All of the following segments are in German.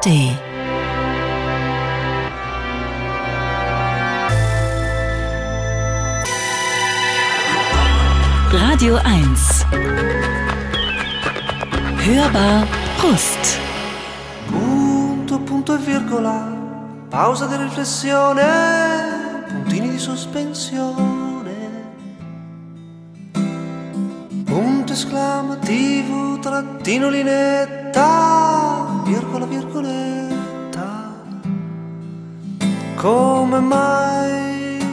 ARD. Radio 1. Hörbar Brust. Punto, punto e virgola, pausa di riflessione, puntini di sospensione, punto esclamativo, trattino, lineetta, virgola, virgoletta, come mai?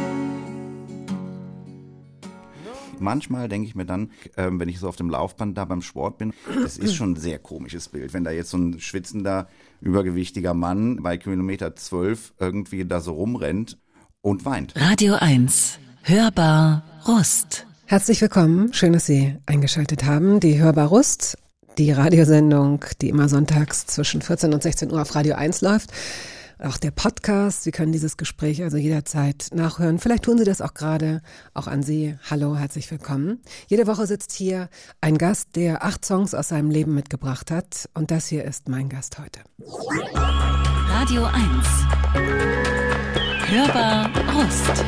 Manchmal denke ich mir dann, wenn ich so auf dem Laufband da beim Sport bin, es ist schon ein sehr komisches Bild, wenn da jetzt so ein schwitzender, übergewichtiger Mann bei Kilometer 12 irgendwie da so rumrennt und weint. Radio 1. Hörbar Rust. Herzlich willkommen, schön, dass Sie eingeschaltet haben. Die Hörbar Rust, die Radiosendung, die immer sonntags zwischen 14 und 16 Uhr auf Radio 1 läuft. Auch der Podcast, Sie können dieses Gespräch also jederzeit nachhören. Vielleicht tun Sie das auch gerade, auch an Sie. Hallo, herzlich willkommen. Jede Woche sitzt hier ein Gast, der 8 Songs aus seinem Leben mitgebracht hat. Und das hier ist mein Gast heute. Radio 1. Hörbar Rust.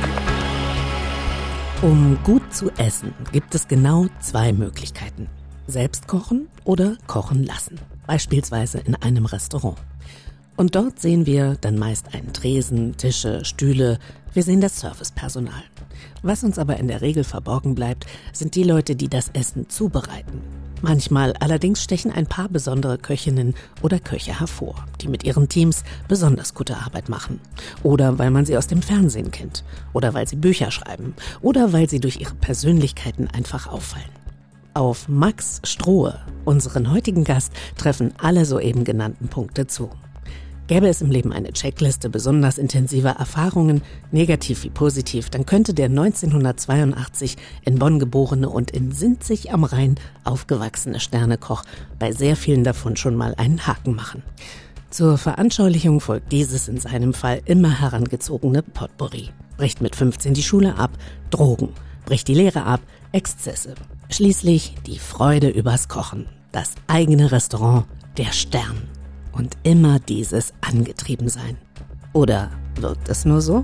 Um gut zu essen, gibt es genau 2 Möglichkeiten. Selbst kochen oder kochen lassen. Beispielsweise in einem Restaurant. Und dort sehen wir dann meist einen Tresen, Tische, Stühle. Wir sehen das Servicepersonal. Was uns aber in der Regel verborgen bleibt, sind die Leute, die das Essen zubereiten. Manchmal allerdings stechen ein paar besondere Köchinnen oder Köche hervor, die mit ihren Teams besonders gute Arbeit machen. Oder weil man sie aus dem Fernsehen kennt. Oder weil sie Bücher schreiben. Oder weil sie durch ihre Persönlichkeiten einfach auffallen. Auf Max Strohe, unseren heutigen Gast, treffen alle soeben genannten Punkte zu. Gäbe es im Leben eine Checkliste besonders intensiver Erfahrungen, negativ wie positiv, dann könnte der 1982 in Bonn geborene und in Sinzig am Rhein aufgewachsene Sternekoch bei sehr vielen davon schon mal einen Haken machen. Zur Veranschaulichung folgt dieses in seinem Fall immer herangezogene Potpourri. Bricht mit 15 die Schule ab, Drogen. Bricht die Lehre ab, Exzesse. Schließlich die Freude übers Kochen. Das eigene Restaurant, der Stern. Und immer dieses Angetriebensein. Oder wirkt es nur so?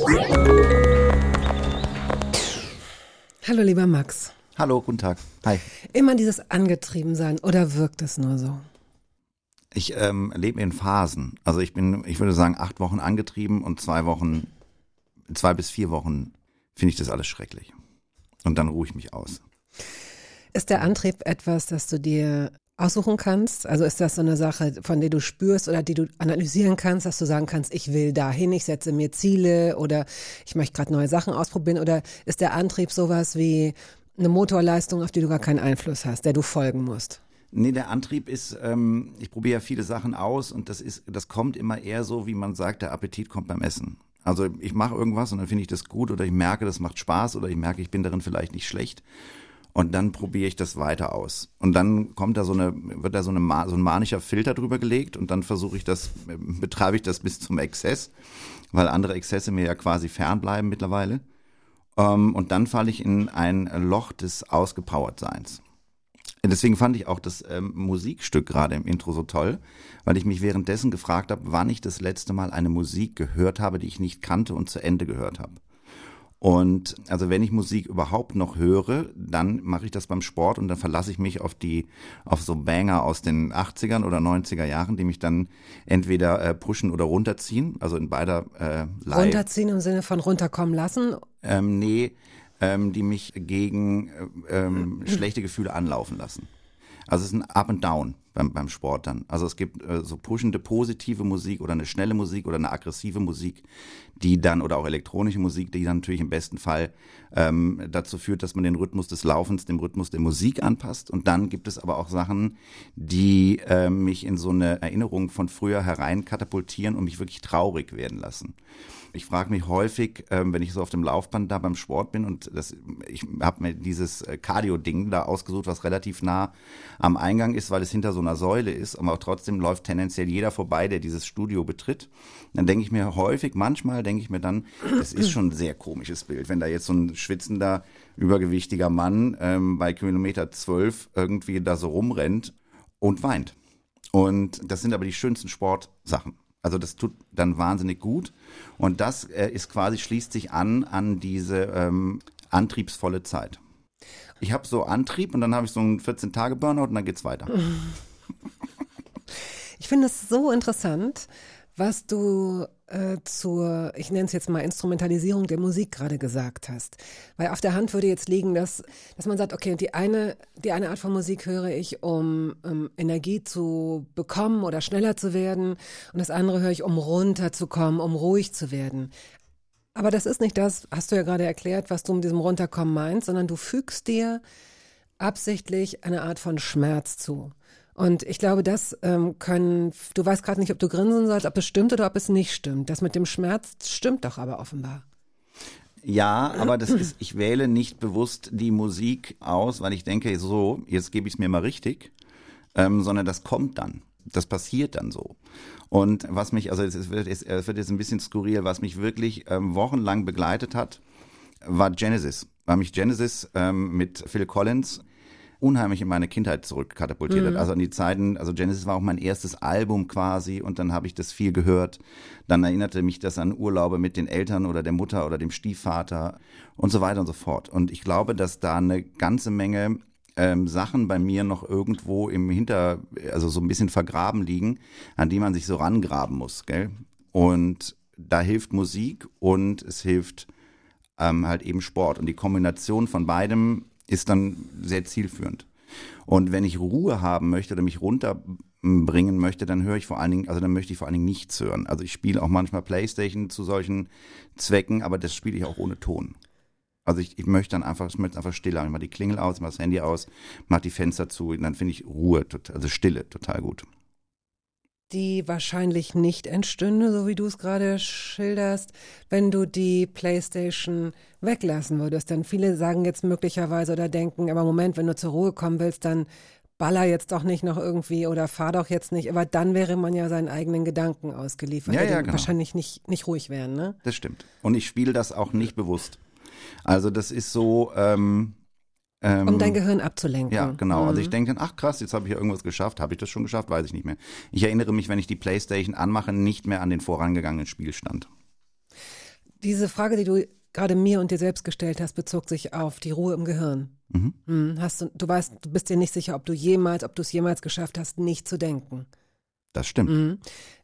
Hallo lieber Max. Hallo, guten Tag. Hi. Immer dieses Angetriebensein oder wirkt es nur so? Ich lebe in Phasen. Also ich würde sagen 8 Wochen angetrieben und 2 bis 4 Wochen finde ich das alles schrecklich. Und dann ruhe ich mich aus. Ist der Antrieb etwas, das du dir aussuchen kannst? Also ist das so eine Sache, von der du spürst oder die du analysieren kannst, dass du sagen kannst, ich will dahin, ich setze mir Ziele oder ich möchte gerade neue Sachen ausprobieren? Oder ist der Antrieb sowas wie eine Motorleistung, auf die du gar keinen Einfluss hast, der du folgen musst? Nee, der Antrieb ist, ich probiere ja viele Sachen aus und das kommt immer eher so, wie man sagt, der Appetit kommt beim Essen. Also ich mache irgendwas und dann finde ich das gut oder ich merke, das macht Spaß oder ich merke, ich bin darin vielleicht nicht schlecht. Und dann probiere ich das weiter aus. Und dann wird da so ein manischer Filter drüber gelegt und dann betreibe ich das bis zum Exzess, weil andere Exzesse mir ja quasi fernbleiben mittlerweile. Und dann falle ich in ein Loch des Ausgepowertseins. Deswegen fand ich auch das Musikstück gerade im Intro so toll, weil ich mich währenddessen gefragt habe, wann ich das letzte Mal eine Musik gehört habe, die ich nicht kannte und zu Ende gehört habe. Und also wenn ich Musik überhaupt noch höre, dann mache ich das beim Sport und dann verlasse ich mich auf so Banger aus den 80ern oder 90er Jahren, die mich dann entweder pushen oder runterziehen, also in beider Live. Runterziehen im Sinne von runterkommen lassen? Die mich gegen schlechte Gefühle anlaufen lassen. Also es ist ein Up and Down beim Sport dann. Also es gibt so pushende, positive Musik oder eine schnelle Musik oder eine aggressive Musik, die dann, oder auch elektronische Musik, die dann natürlich im besten Fall dazu führt, dass man den Rhythmus des Laufens dem Rhythmus der Musik anpasst. Und dann gibt es aber auch Sachen, die mich in so eine Erinnerung von früher herein katapultieren und mich wirklich traurig werden lassen. Ich frage mich häufig, wenn ich so auf dem Laufband da beim Sport bin und ich habe mir dieses Cardio-Ding da ausgesucht, was relativ nah am Eingang ist, weil es hinter so einer Säule ist, aber trotzdem läuft tendenziell jeder vorbei, der dieses Studio betritt. Dann denke ich mir manchmal denke ich mir dann, das ist schon ein sehr komisches Bild, wenn da jetzt so ein schwitzender, übergewichtiger Mann bei Kilometer 12 irgendwie da so rumrennt und weint. Und das sind aber die schönsten Sportsachen. Also das tut dann wahnsinnig gut. Und das ist quasi, schließt sich an diese antriebsvolle Zeit. Ich habe so Antrieb und dann habe ich so einen 14-Tage-Burnout und dann geht's weiter. Ich finde es so interessant, was du ich nenne es jetzt mal Instrumentalisierung der Musik gerade gesagt hast. Weil auf der Hand würde jetzt liegen, dass man sagt, okay, die eine Art von Musik höre ich, um Energie zu bekommen oder schneller zu werden, und das andere höre ich, um runterzukommen, um ruhig zu werden. Aber das ist nicht das, hast du ja gerade erklärt, was du mit diesem Runterkommen meinst, sondern du fügst dir absichtlich eine Art von Schmerz zu. Und ich glaube, du weißt gerade nicht, ob du grinsen sollst, ob es stimmt oder ob es nicht stimmt. Das mit dem Schmerz stimmt doch aber offenbar. Ja, aber ich wähle nicht bewusst die Musik aus, weil ich denke, so, jetzt gebe ich es mir mal richtig, sondern das kommt dann. Das passiert dann so. Und was mich, also es wird jetzt ein bisschen skurril, was mich wirklich wochenlang begleitet hat, war Genesis. Weil mich Genesis mit Phil Collins unheimlich in meine Kindheit zurückkatapultiert hat. Also an die Zeiten, also Genesis war auch mein erstes Album quasi und dann habe ich das viel gehört. Dann erinnerte mich das an Urlaube mit den Eltern oder der Mutter oder dem Stiefvater und so weiter und so fort. Und ich glaube, dass da eine ganze Menge Sachen bei mir noch irgendwo also so ein bisschen vergraben liegen, an die man sich so rangraben muss, gell? Und da hilft Musik und es hilft halt eben Sport. Und die Kombination von beidem ist dann sehr zielführend. Und wenn ich Ruhe haben möchte oder mich runterbringen möchte, dann möchte ich vor allen Dingen nichts hören. Also ich spiele auch manchmal Playstation zu solchen Zwecken, aber das spiele ich auch ohne Ton. Also ich möchte einfach Stille haben. Ich mache die Klingel aus, mache das Handy aus, mache die Fenster zu und dann finde ich Ruhe, also Stille total gut. Die wahrscheinlich nicht entstünde, so wie du es gerade schilderst, wenn du die Playstation weglassen würdest. Denn viele sagen jetzt möglicherweise oder denken, aber Moment, wenn du zur Ruhe kommen willst, dann baller jetzt doch nicht noch irgendwie oder fahr doch jetzt nicht. Aber dann wäre man ja seinen eigenen Gedanken ausgeliefert, die genau. Wahrscheinlich nicht ruhig wären, ne? Das stimmt. Und ich spiele das auch nicht bewusst. Also das ist so um dein Gehirn abzulenken. Ja, genau. Also ich denke dann, ach krass, jetzt habe ich ja irgendwas geschafft. Habe ich das schon geschafft? Weiß ich nicht mehr. Ich erinnere mich, wenn ich die Playstation anmache, nicht mehr an den vorangegangenen Spielstand. Diese Frage, die du gerade mir und dir selbst gestellt hast, bezog sich auf die Ruhe im Gehirn. Du bist dir nicht sicher, ob du es jemals geschafft hast, nicht zu denken. Das stimmt.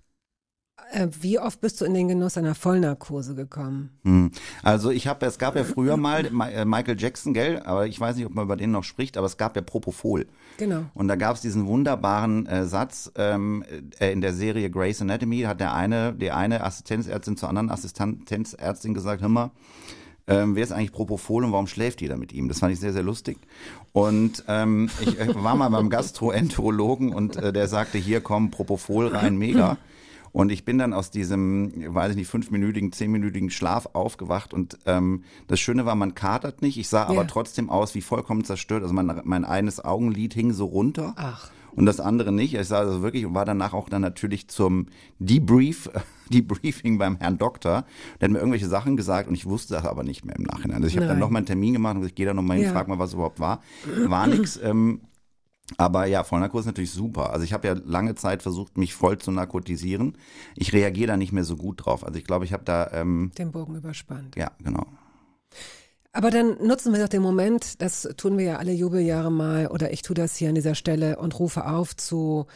Wie oft bist du in den Genuss einer Vollnarkose gekommen? Also es gab ja früher mal Michael Jackson, gell, aber ich weiß nicht, ob man über den noch spricht, aber es gab ja Propofol. Genau. Und da gab es diesen wunderbaren Satz in der Serie Grey's Anatomy, hat die eine Assistenzärztin zur anderen Assistenzärztin gesagt, hör mal, wer ist eigentlich Propofol und warum schläft jeder mit ihm? Das fand ich sehr, sehr lustig. Und ich war mal beim Gastroenterologen und der sagte, hier komm, Propofol rein, mega. Und ich bin dann aus diesem, 5-minütigen, 10-minütigen Schlaf aufgewacht und das Schöne war, man katert nicht. Ich sah aber trotzdem aus wie vollkommen zerstört. Also mein eines Augenlid hing so runter. Ach. Und das andere nicht. Ich sah also wirklich und war danach auch dann natürlich zum Debriefing beim Herrn Doktor. Der hat mir irgendwelche Sachen gesagt und ich wusste das aber nicht mehr im Nachhinein. Also ich habe dann nochmal einen Termin gemacht und ich gehe da nochmal hin, frag mal, was überhaupt war. War nix. Aber ja, Vollnarkose ist natürlich super. Also ich habe ja lange Zeit versucht, mich voll zu narkotisieren. Ich reagiere da nicht mehr so gut drauf. Also ich glaube, ich habe da den Bogen überspannt. Ja, genau. Aber dann nutzen wir doch den Moment, das tun wir ja alle Jubeljahre mal, oder ich tue das hier an dieser Stelle und rufe auf zur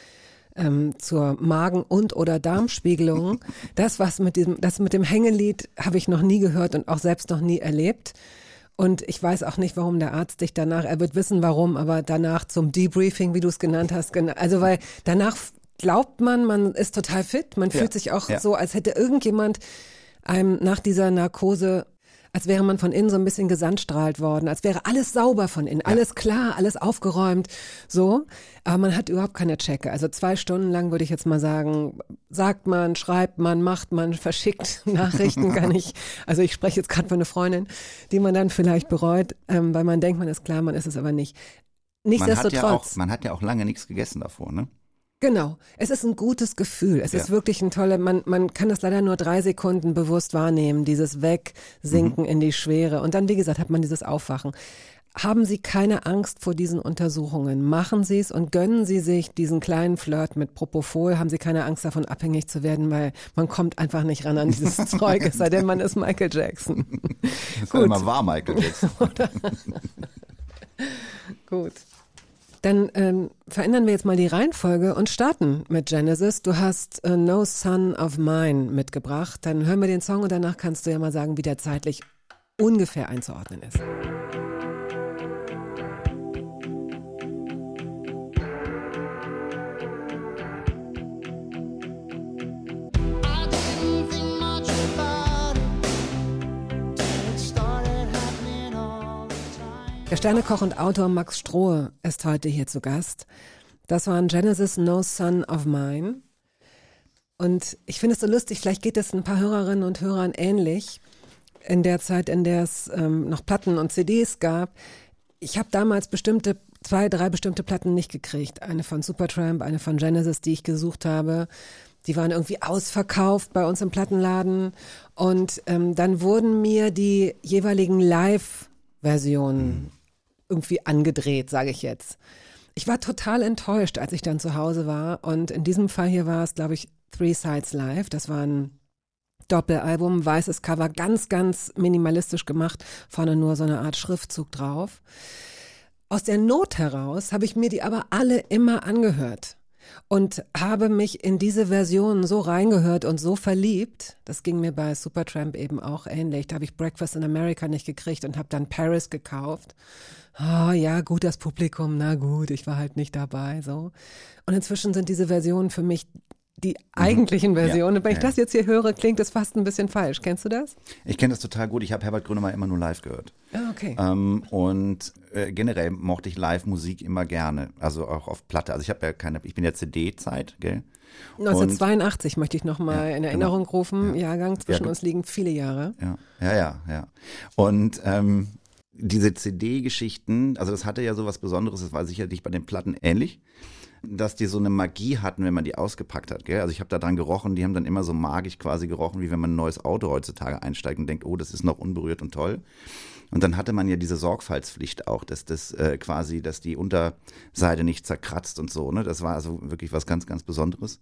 Magen- und oder Darmspiegelung. Das mit dem Hängelied habe ich noch nie gehört und auch selbst noch nie erlebt. Und ich weiß auch nicht, warum der Arzt dich danach, er wird wissen warum, aber danach zum Debriefing, wie du es genannt hast, also weil danach glaubt man ist total fit, man fühlt sich auch so, als hätte irgendjemand einem nach dieser Narkose, als wäre man von innen so ein bisschen gesandstrahlt worden, als wäre alles sauber von innen, alles klar, alles aufgeräumt, so. Aber man hat überhaupt keine Checke. Also 2 Stunden lang würde ich jetzt mal sagen, sagt man, schreibt man, macht man, verschickt Nachrichten, also ich spreche jetzt gerade von einer Freundin, die man dann vielleicht bereut, weil man denkt, man ist klar, man ist es aber nicht. Nichtsdestotrotz. Man hat ja auch lange nichts gegessen davor, ne? Genau, es ist ein gutes Gefühl, es ist wirklich ein toller, man kann das leider nur 3 Sekunden bewusst wahrnehmen, dieses Wegsinken in die Schwere und dann, wie gesagt, hat man dieses Aufwachen. haben Sie keine Angst vor diesen Untersuchungen. Machen Sie es und gönnen Sie sich diesen kleinen Flirt mit Propofol. Haben Sie keine Angst davon, abhängig zu werden, weil man kommt einfach nicht ran an dieses Zeug, es sei denn, man ist Michael Jackson. Das immer war Michael Jackson. Gut. Dann verändern wir jetzt mal die Reihenfolge und starten mit Genesis. Du hast No Son of Mine mitgebracht. Dann hören wir den Song und danach kannst du ja mal sagen, wie der zeitlich ungefähr einzuordnen ist. Der Sternekoch und Autor Max Strohe ist heute hier zu Gast. Das waren Genesis No Son of Mine. Und ich finde es so lustig, vielleicht geht es ein paar Hörerinnen und Hörern ähnlich. In der Zeit, in der es noch Platten und CDs gab. Ich habe damals 2-3 bestimmte Platten nicht gekriegt. Eine von Supertramp, eine von Genesis, die ich gesucht habe. Die waren irgendwie ausverkauft bei uns im Plattenladen. Und dann wurden mir die jeweiligen Live-Versionen irgendwie angedreht, sage ich jetzt. Ich war total enttäuscht, als ich dann zu Hause war. Und in diesem Fall hier war es, glaube ich, Three Sides Live. Das war ein Doppelalbum, weißes Cover, ganz, ganz minimalistisch gemacht. Vorne nur so eine Art Schriftzug drauf. Aus der Not heraus habe ich mir die aber alle immer angehört. Und habe mich in diese Versionen so reingehört und so verliebt. Das ging mir bei Supertramp eben auch ähnlich. Da habe ich Breakfast in America nicht gekriegt und habe dann Paris gekauft. Oh ja, gut, das Publikum, na gut, ich war halt nicht dabei. So. Und inzwischen sind diese Versionen für mich die eigentlichen Versionen. Ja, wenn ich das jetzt hier höre, klingt das fast ein bisschen falsch. Kennst du das? Ich kenne das total gut. Ich habe Herbert Grönemeyer immer nur live gehört. Ah, okay. Und generell mochte ich Live-Musik immer gerne. Also auch auf Platte. Also ich bin ja CD-Zeit, gell? 1982 möchte ich nochmal in Erinnerung rufen. Ja. Jahrgang, zwischen uns liegen viele Jahre. Ja. Und diese CD-Geschichten, also das hatte ja so was Besonderes, das war sicherlich bei den Platten ähnlich, dass die so eine Magie hatten, wenn man die ausgepackt hat. Gell? Also ich habe da dran gerochen, die haben dann immer so magisch quasi gerochen, wie wenn man ein neues Auto heutzutage einsteigt und denkt, oh, das ist noch unberührt und toll. Und dann hatte man ja diese Sorgfaltspflicht auch, dass das quasi, dass die Unterseite nicht zerkratzt und so. Ne? Das war also wirklich was ganz, ganz Besonderes.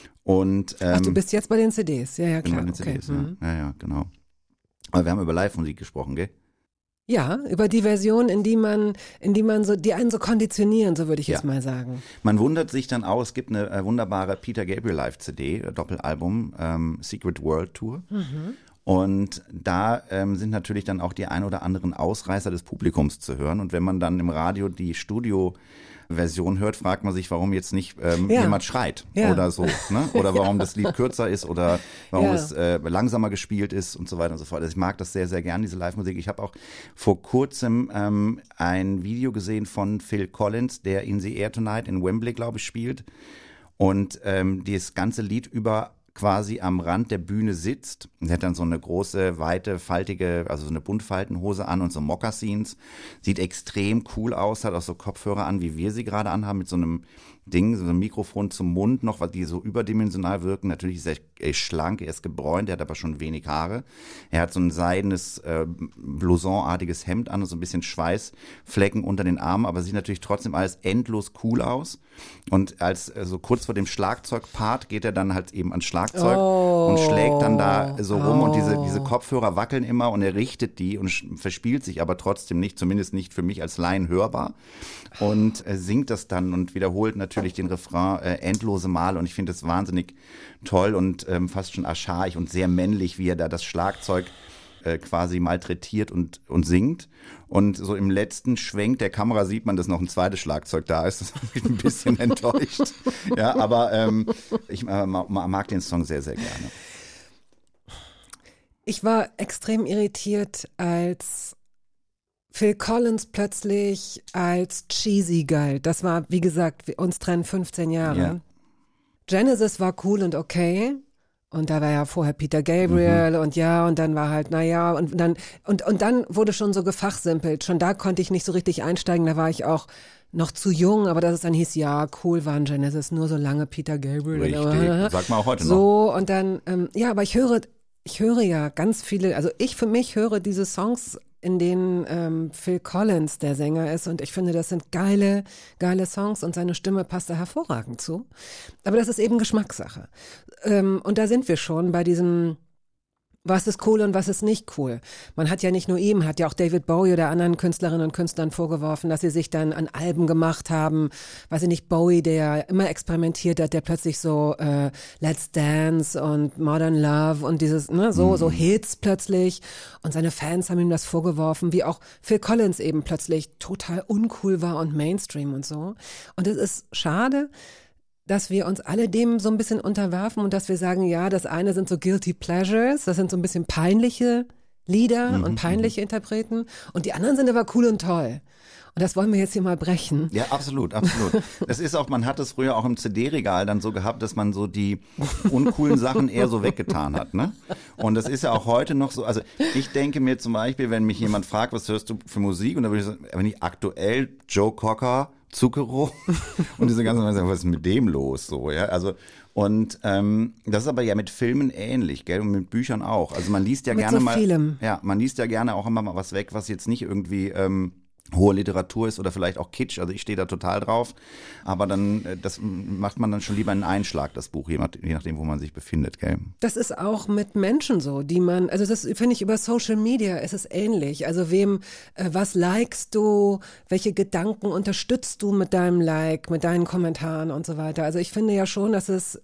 Und ach, du bist jetzt bei den CDs, ja klar. Bei den CDs, ja, genau. Aber wir haben über Live-Musik gesprochen, gell? Ja, über die Version, in die man so, die einen so konditionieren, so würde ich jetzt mal sagen. Man wundert sich dann auch, es gibt eine wunderbare Peter Gabriel Live-CD, Doppelalbum, Secret World Tour. Mhm. Und da sind natürlich dann auch die ein oder anderen Ausreißer des Publikums zu hören. Und wenn man dann im Radio die Studio-Version hört, fragt man sich, warum jetzt nicht jemand schreit oder so. Ne? Oder warum das Lied kürzer ist oder warum es langsamer gespielt ist und so weiter und so fort. Also ich mag das sehr, sehr gern, diese Live-Musik. Ich habe auch vor kurzem ein Video gesehen von Phil Collins, der In the Air Tonight in Wembley, glaube ich, spielt. Und das ganze Lied über quasi am Rand der Bühne sitzt. Er hat dann so eine große, weite, faltige, also so eine Buntfaltenhose an und so Moccasins. Sieht extrem cool aus, hat auch so Kopfhörer an, wie wir sie gerade anhaben, mit so einem Ding, so einem Mikrofon zum Mund noch, weil die so überdimensional wirken. Natürlich ist er schlank, er ist gebräunt, er hat aber schon wenig Haare. Er hat so ein seidenes, Blouson-artiges Hemd an und so ein bisschen Schweißflecken unter den Armen, aber sieht natürlich trotzdem alles endlos cool aus. Und als so kurz vor dem Schlagzeugpart geht er dann halt eben ans Schlagzeug und schlägt dann da so rum und diese Kopfhörer wackeln immer und er richtet die und verspielt sich aber trotzdem nicht, zumindest nicht für mich als Laien hörbar. Und singt das dann und wiederholt natürlich den Refrain endlose Male und ich finde das wahnsinnig toll und fast schon archaisch und sehr männlich, wie er da das Schlagzeug quasi malträtiert und singt. Und so im letzten Schwenk der Kamera sieht man, dass noch ein zweites Schlagzeug da ist. Das hat mich ein bisschen enttäuscht. Ja, aber ich mag den Song sehr, sehr gerne. Ich war extrem irritiert, als Phil Collins plötzlich als cheesy galt. Das war, wie gesagt, uns trennen 15 Jahre. Ja. Genesis war cool und okay. Und da war ja vorher Peter Gabriel und dann war halt, und dann wurde schon so gefachsimpelt. Schon da konnte ich nicht so richtig einsteigen, da war ich auch noch zu jung, aber dass es dann hieß, ja, cool waren Genesis, nur so lange Peter Gabriel. Richtig, sagt man auch heute noch. So, und dann, aber ich höre ja ganz viele, also ich für mich höre diese Songs in denen Phil Collins der Sänger ist und ich finde, das sind geile Songs und seine Stimme passt da hervorragend zu. Aber das ist eben Geschmackssache. Und da sind wir schon bei diesem, was ist cool und was ist nicht cool. Man hat ja nicht nur ihm, hat ja auch David Bowie oder anderen Künstlerinnen und Künstlern vorgeworfen, dass sie sich dann an Alben gemacht haben. Weiß ich nicht, Bowie, der immer experimentiert hat, der plötzlich so Let's Dance und Modern Love und dieses, ne, so Hits plötzlich. Und seine Fans haben ihm das vorgeworfen, wie auch Phil Collins eben plötzlich total uncool war und Mainstream und so. Und es ist schade, dass wir uns alle dem so ein bisschen unterwerfen und dass wir sagen, ja, das eine sind so Guilty Pleasures, das sind so ein bisschen peinliche Lieder und peinliche Interpreten und die anderen sind aber cool und toll. Und das wollen wir jetzt hier mal brechen. Ja, absolut. Es ist auch, man hat es früher auch im CD-Regal dann so gehabt, dass man so die uncoolen Sachen eher so weggetan hat, ne? Und das ist ja auch heute noch so, also ich denke mir zum Beispiel, wenn mich jemand fragt, was hörst du für Musik? Und dann würde ich sagen, wenn ich aktuell Joe Cocker, Zucchero und diese ganzen Leute sagen, was ist mit dem los? So, ja, also und das ist aber ja mit Filmen ähnlich, gell, und mit Büchern auch. Also man liest ja mit gerne so mal, vielem. ja, man liest ja gerne auch immer mal was weg, was jetzt nicht irgendwie hohe Literatur ist oder vielleicht auch Kitsch, also ich stehe da total drauf, aber dann, das macht man dann schon lieber einen Einschlag, das Buch, je nachdem, wo man sich befindet, gell. Das ist auch mit Menschen so, die man, also das finde ich über Social Media ist es ähnlich, also was likest du, welche Gedanken unterstützt du mit deinem Like, mit deinen Kommentaren und so weiter, also ich finde ja schon, dass es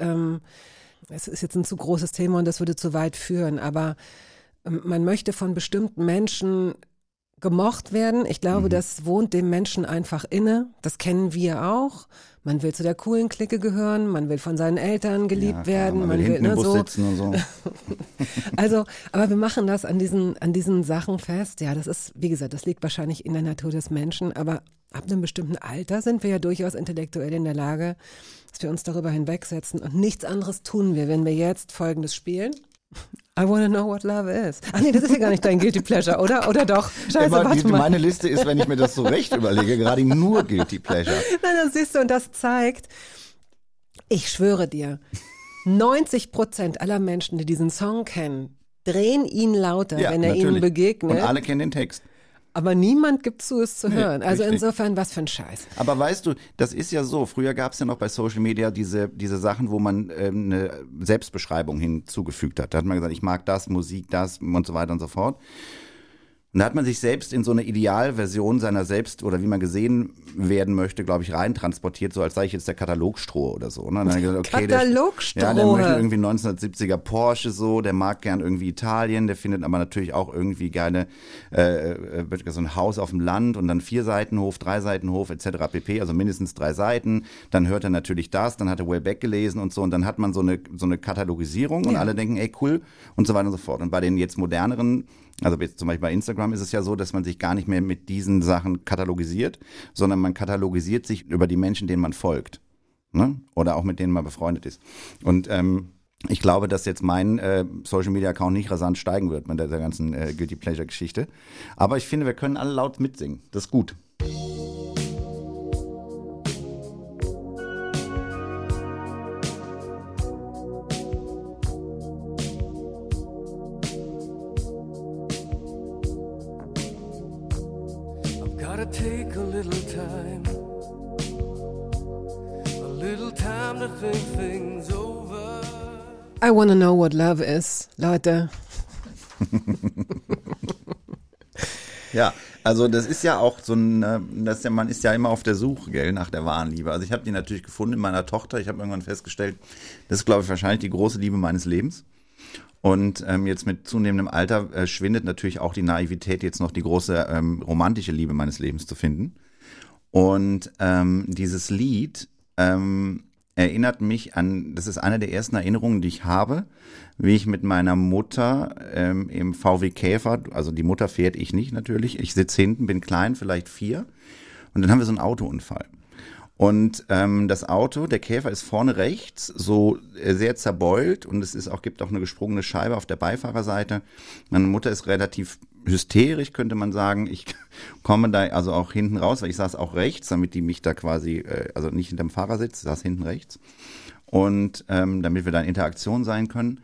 ist jetzt ein zu großes Thema und das würde zu weit führen, aber man möchte von bestimmten Menschen gemocht werden. Ich glaube, das wohnt dem Menschen einfach inne. Das kennen wir auch. Man will zu der coolen Clique gehören, man will von seinen Eltern geliebt werden. Man will hinten im Bus sitzen und so. Also, aber wir machen das an diesen Sachen fest. Ja, das ist, wie gesagt, das liegt wahrscheinlich in der Natur des Menschen, aber ab einem bestimmten Alter sind wir ja durchaus intellektuell in der Lage, dass wir uns darüber hinwegsetzen und nichts anderes tun wir, wenn wir jetzt Folgendes spielen. I wanna know what love is. Ach nee, das ist ja gar nicht dein Guilty Pleasure, oder? Oder doch? Scheiße, warte mal. Meine Liste ist, wenn ich mir das so recht überlege, gerade nur Guilty Pleasure. Nein, das siehst du und das zeigt, ich schwöre dir, 90% aller Menschen, die diesen Song kennen, drehen ihn lauter, wenn er ihnen begegnet. Und alle kennen den Text. Aber niemand gibt zu, es zu hören. Also richtig. Insofern, was für ein Scheiß. Aber weißt du, das ist ja so, früher gab es ja noch bei Social Media diese Sachen, wo man eine Selbstbeschreibung hinzugefügt hat. Da hat man gesagt, ich mag das, Musik, das und so weiter und so fort. Und da hat man sich selbst in so eine Idealversion seiner selbst oder wie man gesehen werden möchte, glaube ich, rein transportiert, so als sei ich jetzt der Katalogstroh oder so. Ne? Dann gesagt, okay, Katalogstroh? Der möchte irgendwie 1970er Porsche so, der mag gern irgendwie Italien, der findet aber natürlich auch irgendwie gerne so ein Haus auf dem Land und dann 4-Seitenhof, 3-Seitenhof etc. pp., also mindestens 3 Seiten. Dann hört er natürlich das, dann hat er Wellbeck gelesen und so und dann hat man so eine Katalogisierung und alle denken, ey cool und so weiter und so fort. Und bei den jetzt moderneren, also jetzt zum Beispiel bei Instagram ist es ja so, dass man sich gar nicht mehr mit diesen Sachen katalogisiert, sondern man katalogisiert sich über die Menschen, denen man folgt, ne? Oder auch mit denen man befreundet ist. Und ich glaube, dass jetzt mein Social-Media-Account nicht rasant steigen wird mit der ganzen Guilty Pleasure-Geschichte. Aber ich finde, wir können alle laut mitsingen. Das ist gut. Take a little time to think things over. I wanna know what love is, Leute. Ja, also das ist ja auch so man ist ja immer auf der Suche, gell, nach der wahren Liebe. Also ich habe die natürlich gefunden in meiner Tochter. Ich habe irgendwann festgestellt, das ist, glaube ich, wahrscheinlich die große Liebe meines Lebens. Und jetzt mit zunehmendem Alter schwindet natürlich auch die Naivität, jetzt noch die große romantische Liebe meines Lebens zu finden. Und dieses Lied erinnert mich an, das ist eine der ersten Erinnerungen, die ich habe, wie ich mit meiner Mutter im VW Käfer, also die Mutter fährt, ich nicht natürlich, ich sitze hinten, bin klein, vielleicht 4 und dann haben wir so einen Autounfall. Und das Auto, der Käfer ist vorne rechts, so sehr zerbeult und gibt auch eine gesprungene Scheibe auf der Beifahrerseite. Meine Mutter ist relativ hysterisch, könnte man sagen. Ich komme da also auch hinten raus, weil ich saß auch rechts, damit die mich da quasi, also nicht hinterm Fahrersitz, saß hinten rechts. Und damit wir da in Interaktion sein können.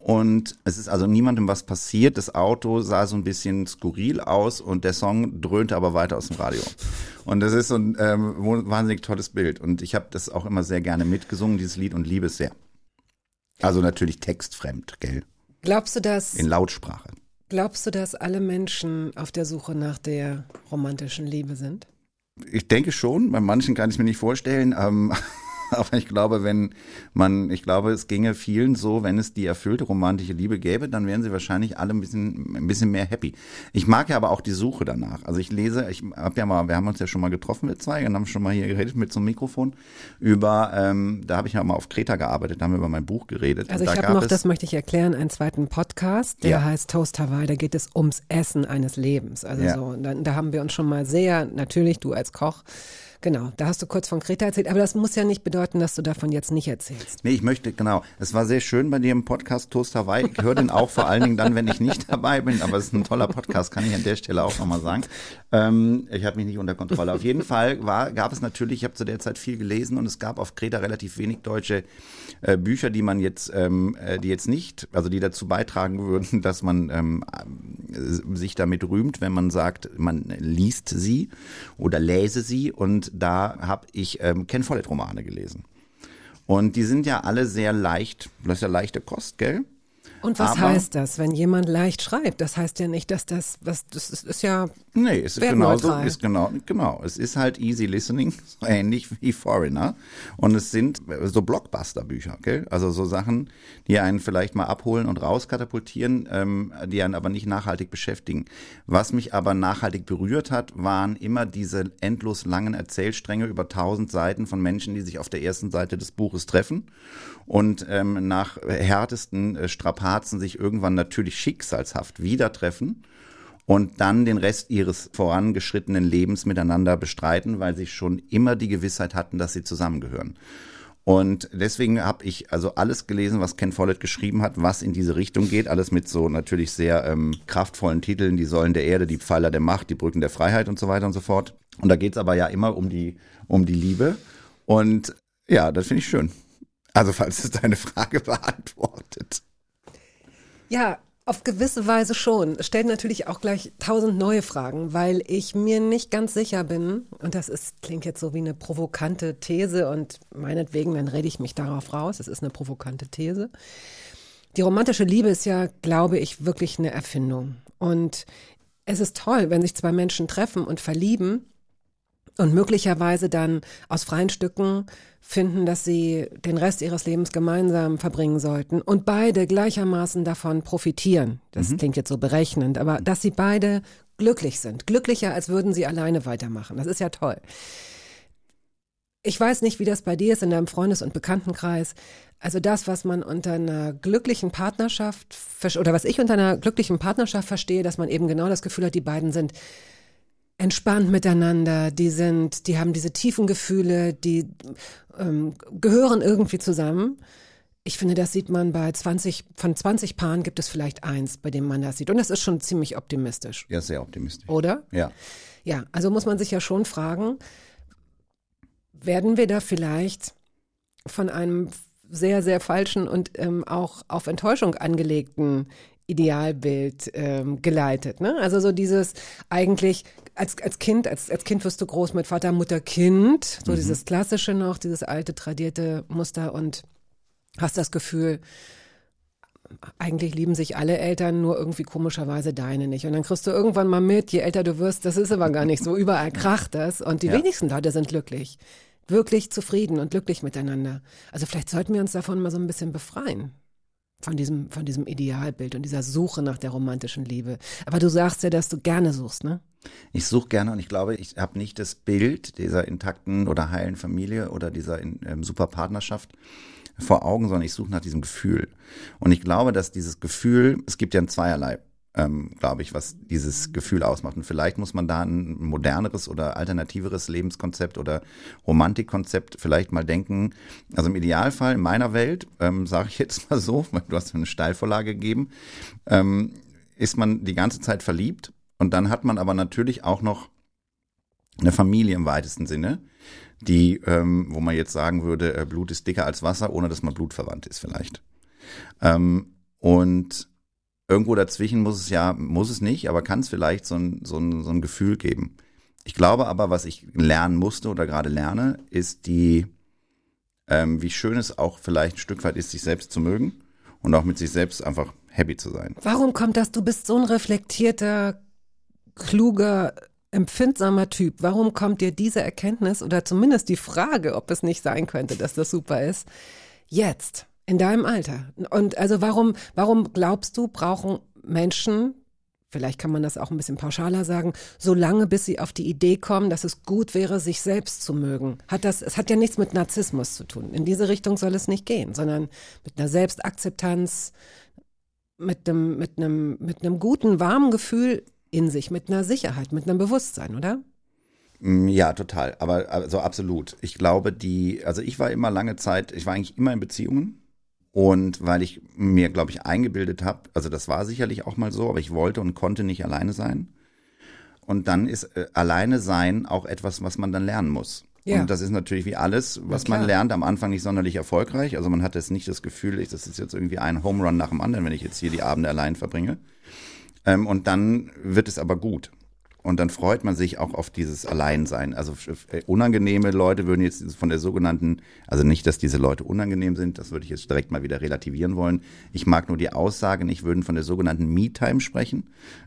Und es ist also niemandem was passiert. Das Auto sah so ein bisschen skurril aus und der Song dröhnte aber weiter aus dem Radio. Und das ist so ein wahnsinnig tolles Bild. Und ich habe das auch immer sehr gerne mitgesungen, dieses Lied, und liebe es sehr. Also natürlich textfremd, gell? Glaubst du, dass In Lautsprache. Glaubst du, dass alle Menschen auf der Suche nach der romantischen Liebe sind? Ich denke schon, bei manchen kann ich es mir nicht vorstellen, aber ich glaube, es ginge vielen so, wenn es die erfüllte romantische Liebe gäbe, dann wären sie wahrscheinlich alle ein bisschen mehr happy. Ich mag ja aber auch die Suche danach. Also wir haben uns ja schon mal getroffen mit zwei und haben schon mal hier geredet mit so einem Mikrofon da habe ich ja mal auf Kreta gearbeitet, da haben wir über mein Buch geredet. Also ich habe noch, das möchte ich erklären, einen zweiten Podcast, der heißt Toast Hawaii, da geht es ums Essen eines Lebens. Also so, da haben wir uns schon mal sehr, natürlich du als Koch, genau, da hast du kurz von Kreta erzählt, aber das muss ja nicht bedeuten, dass du davon jetzt nicht erzählst. Nee, es war sehr schön bei dir im Podcast Toast Hawaii. Ich höre den auch vor allen Dingen dann, wenn ich nicht dabei bin, aber es ist ein toller Podcast, kann ich an der Stelle auch nochmal sagen. Ich habe mich nicht unter Kontrolle. Auf jeden Fall gab es natürlich, ich habe zu der Zeit viel gelesen und es gab auf Kreta relativ wenig deutsche Bücher, die dazu beitragen würden, dass man sich damit rühmt, wenn man sagt, man liest sie oder lese sie, und da habe ich Ken Follett-Romane gelesen. Und die sind ja alle sehr leicht, das ist ja leichte Kost, gell? Und was heißt das, wenn jemand leicht schreibt? Das heißt ja nicht, dass das ist ja. Nee, es ist genauso, genau. Es ist halt easy listening, so ähnlich wie Foreigner. Und es sind so Blockbuster-Bücher, gell? Also so Sachen, die einen vielleicht mal abholen und rauskatapultieren, die einen aber nicht nachhaltig beschäftigen. Was mich aber nachhaltig berührt hat, waren immer diese endlos langen Erzählstränge über 1000 Seiten von Menschen, die sich auf der ersten Seite des Buches treffen und nach härtesten Strapazen sich irgendwann natürlich schicksalshaft wieder treffen und dann den Rest ihres vorangeschrittenen Lebens miteinander bestreiten, weil sie schon immer die Gewissheit hatten, dass sie zusammengehören. Und deswegen habe ich also alles gelesen, was Ken Follett geschrieben hat, was in diese Richtung geht. Alles mit so natürlich sehr kraftvollen Titeln, die Säulen der Erde, die Pfeiler der Macht, die Brücken der Freiheit und so weiter und so fort. Und da geht es aber ja immer um die Liebe. Und ja, das finde ich schön. Also falls es deine Frage beantwortet. Ja, auf gewisse Weise schon. Es stellt natürlich auch gleich 1000 neue Fragen, weil ich mir nicht ganz sicher bin, und klingt jetzt so wie eine provokante These und meinetwegen, dann rede ich mich darauf raus, es ist eine provokante These. Die romantische Liebe ist ja, glaube ich, wirklich eine Erfindung. Und es ist toll, wenn sich zwei Menschen treffen und verlieben und möglicherweise dann aus freien Stücken finden, dass sie den Rest ihres Lebens gemeinsam verbringen sollten und beide gleichermaßen davon profitieren. Das klingt jetzt so berechnend, aber dass sie beide glücklich sind. Glücklicher, als würden sie alleine weitermachen. Das ist ja toll. Ich weiß nicht, wie das bei dir ist in deinem Freundes- und Bekanntenkreis. Also das, was man unter einer glücklichen Partnerschaft, oder was ich unter einer glücklichen Partnerschaft verstehe, dass man eben genau das Gefühl hat, die beiden sind entspannt miteinander, die haben diese tiefen Gefühle, die gehören irgendwie zusammen. Ich finde, das sieht man von 20 Paaren gibt es vielleicht eins, bei dem man das sieht. Und das ist schon ziemlich optimistisch. Ja, sehr optimistisch. Oder? Ja. Ja, also muss man sich ja schon fragen, werden wir da vielleicht von einem sehr, sehr falschen und auch auf Enttäuschung angelegten Idealbild geleitet, ne? Also so dieses eigentlich als Kind wirst du groß mit Vater, Mutter, Kind, so dieses klassische noch, dieses alte tradierte Muster, und hast das Gefühl, eigentlich lieben sich alle Eltern, nur irgendwie komischerweise deine nicht. Und dann kriegst du irgendwann mal mit, je älter du wirst, das ist aber gar nicht so, überall kracht das, und die wenigsten Leute sind glücklich. Wirklich zufrieden und glücklich miteinander. Also vielleicht sollten wir uns davon mal so ein bisschen befreien. Von diesem Idealbild und dieser Suche nach der romantischen Liebe. Aber du sagst ja, dass du gerne suchst, ne? Ich suche gerne, und ich glaube, ich habe nicht das Bild dieser intakten oder heilen Familie oder dieser super Partnerschaft vor Augen, sondern ich suche nach diesem Gefühl. Und ich glaube, dass dieses Gefühl, es gibt ja ein zweierlei, glaube ich, was dieses Gefühl ausmacht. Und vielleicht muss man da ein moderneres oder alternativeres Lebenskonzept oder Romantikkonzept vielleicht mal denken. Also im Idealfall in meiner Welt, sage ich jetzt mal so, weil du hast mir eine Steilvorlage gegeben, ist man die ganze Zeit verliebt, und dann hat man aber natürlich auch noch eine Familie im weitesten Sinne, die, wo man jetzt sagen würde, Blut ist dicker als Wasser, ohne dass man blutsverwandt ist vielleicht. Und irgendwo dazwischen muss es nicht, aber kann es vielleicht so ein Gefühl geben. Ich glaube aber, was ich lernen musste oder gerade lerne, ist wie schön es auch vielleicht ein Stück weit ist, sich selbst zu mögen und auch mit sich selbst einfach happy zu sein. Warum kommt das? Du bist so ein reflektierter, kluger, empfindsamer Typ. Warum kommt dir diese Erkenntnis oder zumindest die Frage, ob es nicht sein könnte, dass das super ist, jetzt, in deinem Alter? Und also warum glaubst du, brauchen Menschen, vielleicht kann man das auch ein bisschen pauschaler sagen, so lange, bis sie auf die Idee kommen, dass es gut wäre, sich selbst zu mögen? Es hat ja nichts mit Narzissmus zu tun. In diese Richtung soll es nicht gehen, sondern mit einer Selbstakzeptanz, mit einem guten, warmen Gefühl in sich, mit einer Sicherheit, mit einem Bewusstsein, oder? Ja, total. Aber also absolut. Ich glaube, ich war immer lange Zeit, ich war eigentlich immer in Beziehungen. Und weil ich mir, glaube ich, eingebildet habe, also das war sicherlich auch mal so, aber ich wollte und konnte nicht alleine sein. Und dann ist alleine sein auch etwas, was man dann lernen muss. Ja. Und das ist natürlich wie alles, was man lernt, am Anfang nicht sonderlich erfolgreich. Also man hat jetzt nicht das Gefühl, das ist jetzt irgendwie ein Home Run nach dem anderen, wenn ich jetzt hier die Abende allein verbringe. Und dann wird es aber gut. Und dann freut man sich auch auf dieses Alleinsein. Also unangenehme Leute würden jetzt von der sogenannten, also nicht, dass diese Leute unangenehm sind, das würde ich jetzt direkt mal wieder relativieren wollen. Ich mag nur die Aussage nicht, würden von der sogenannten Me-Time sprechen.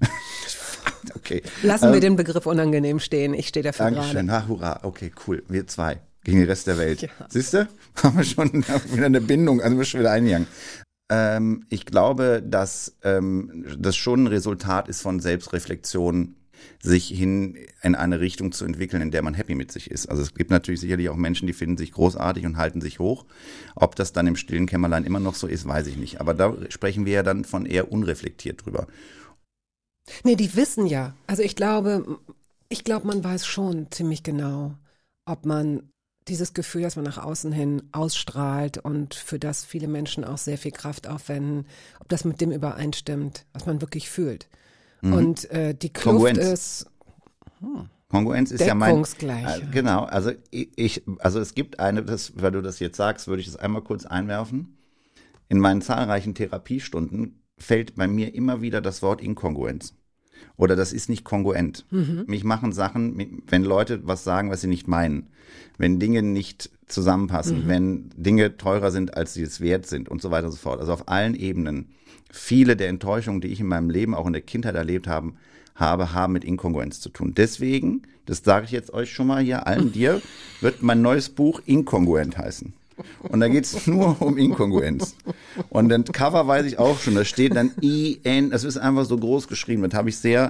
Okay. Lassen wir den Begriff unangenehm stehen, ich stehe dafür gerade. Dankeschön, hurra, okay, cool, wir zwei gegen den Rest der Welt. Ja. Siehst du, haben wir schon wieder eine Bindung, also wir sind schon wieder eingegangen. Ich glaube, dass das schon ein Resultat ist von Selbstreflexion, sich hin in eine Richtung zu entwickeln, in der man happy mit sich ist. Also es gibt natürlich sicherlich auch Menschen, die finden sich großartig und halten sich hoch. Ob das dann im stillen Kämmerlein immer noch so ist, weiß ich nicht. Aber da sprechen wir ja dann von eher unreflektiert drüber. Nee, die wissen ja. Also ich glaube, man weiß schon ziemlich genau, ob man dieses Gefühl, das man nach außen hin ausstrahlt und für das viele Menschen auch sehr viel Kraft aufwenden, ob das mit dem übereinstimmt, was man wirklich fühlt. Und die Kluft ist Kongruenz ist ja Deckungsgleiche. Genau, also es gibt weil du das jetzt sagst, würde ich das einmal kurz einwerfen. In meinen zahlreichen Therapiestunden fällt bei mir immer wieder das Wort Inkongruenz. Oder das ist nicht kongruent. Mich machen Sachen, wenn Leute was sagen, was sie nicht meinen. Wenn Dinge nicht zusammenpassen, wenn Dinge teurer sind, als sie es wert sind und so weiter und so fort. Also auf allen Ebenen. Viele der Enttäuschungen, die ich in meinem Leben, auch in der Kindheit erlebt habe, haben mit Inkongruenz zu tun. Deswegen, das sage ich jetzt euch schon mal hier, allen dir, wird mein neues Buch Inkongruent heißen. Und da geht es nur um Inkongruenz. Und dann Cover weiß ich auch schon, da steht dann I-N, das ist einfach so groß geschrieben, das habe ich sehr,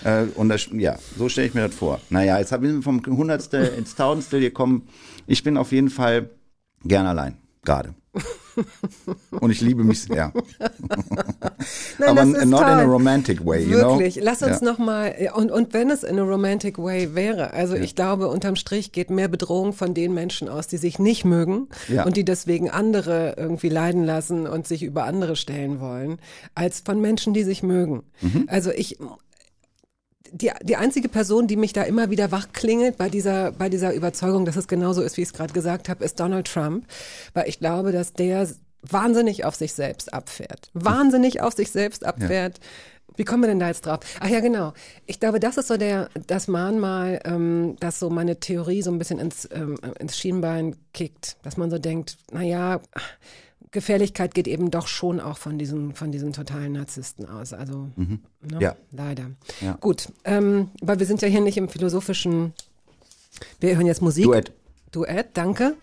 so stelle ich mir das vor. Naja, jetzt habe ich vom Hundertstel ins Tausendstel gekommen. Ich bin auf jeden Fall gern allein, gerade. Und ich liebe mich sehr. Nein, aber not toll. In a romantic way, you know? Wirklich, lass uns nochmal, und wenn es in a romantic way wäre, also ich glaube, unterm Strich geht mehr Bedrohung von den Menschen aus, die sich nicht mögen und die deswegen andere irgendwie leiden lassen und sich über andere stellen wollen, als von Menschen, die sich mögen. Also die einzige Person, die mich da immer wieder wachklingelt bei dieser Überzeugung, dass es genauso ist, wie ich es gerade gesagt habe, ist Donald Trump, weil ich glaube, dass der wahnsinnig auf sich selbst abfährt. Wie kommen wir denn da jetzt drauf? Ach ja, genau. Ich glaube, das ist so das Mahnmal, dass so meine Theorie so ein bisschen ins Schienbein kickt, dass man so denkt, naja, Gefährlichkeit geht eben doch schon auch von diesen totalen Narzissten aus. Also, leider. Ja. Gut, weil wir sind ja hier nicht im philosophischen, wir hören jetzt Musik. Duett, danke.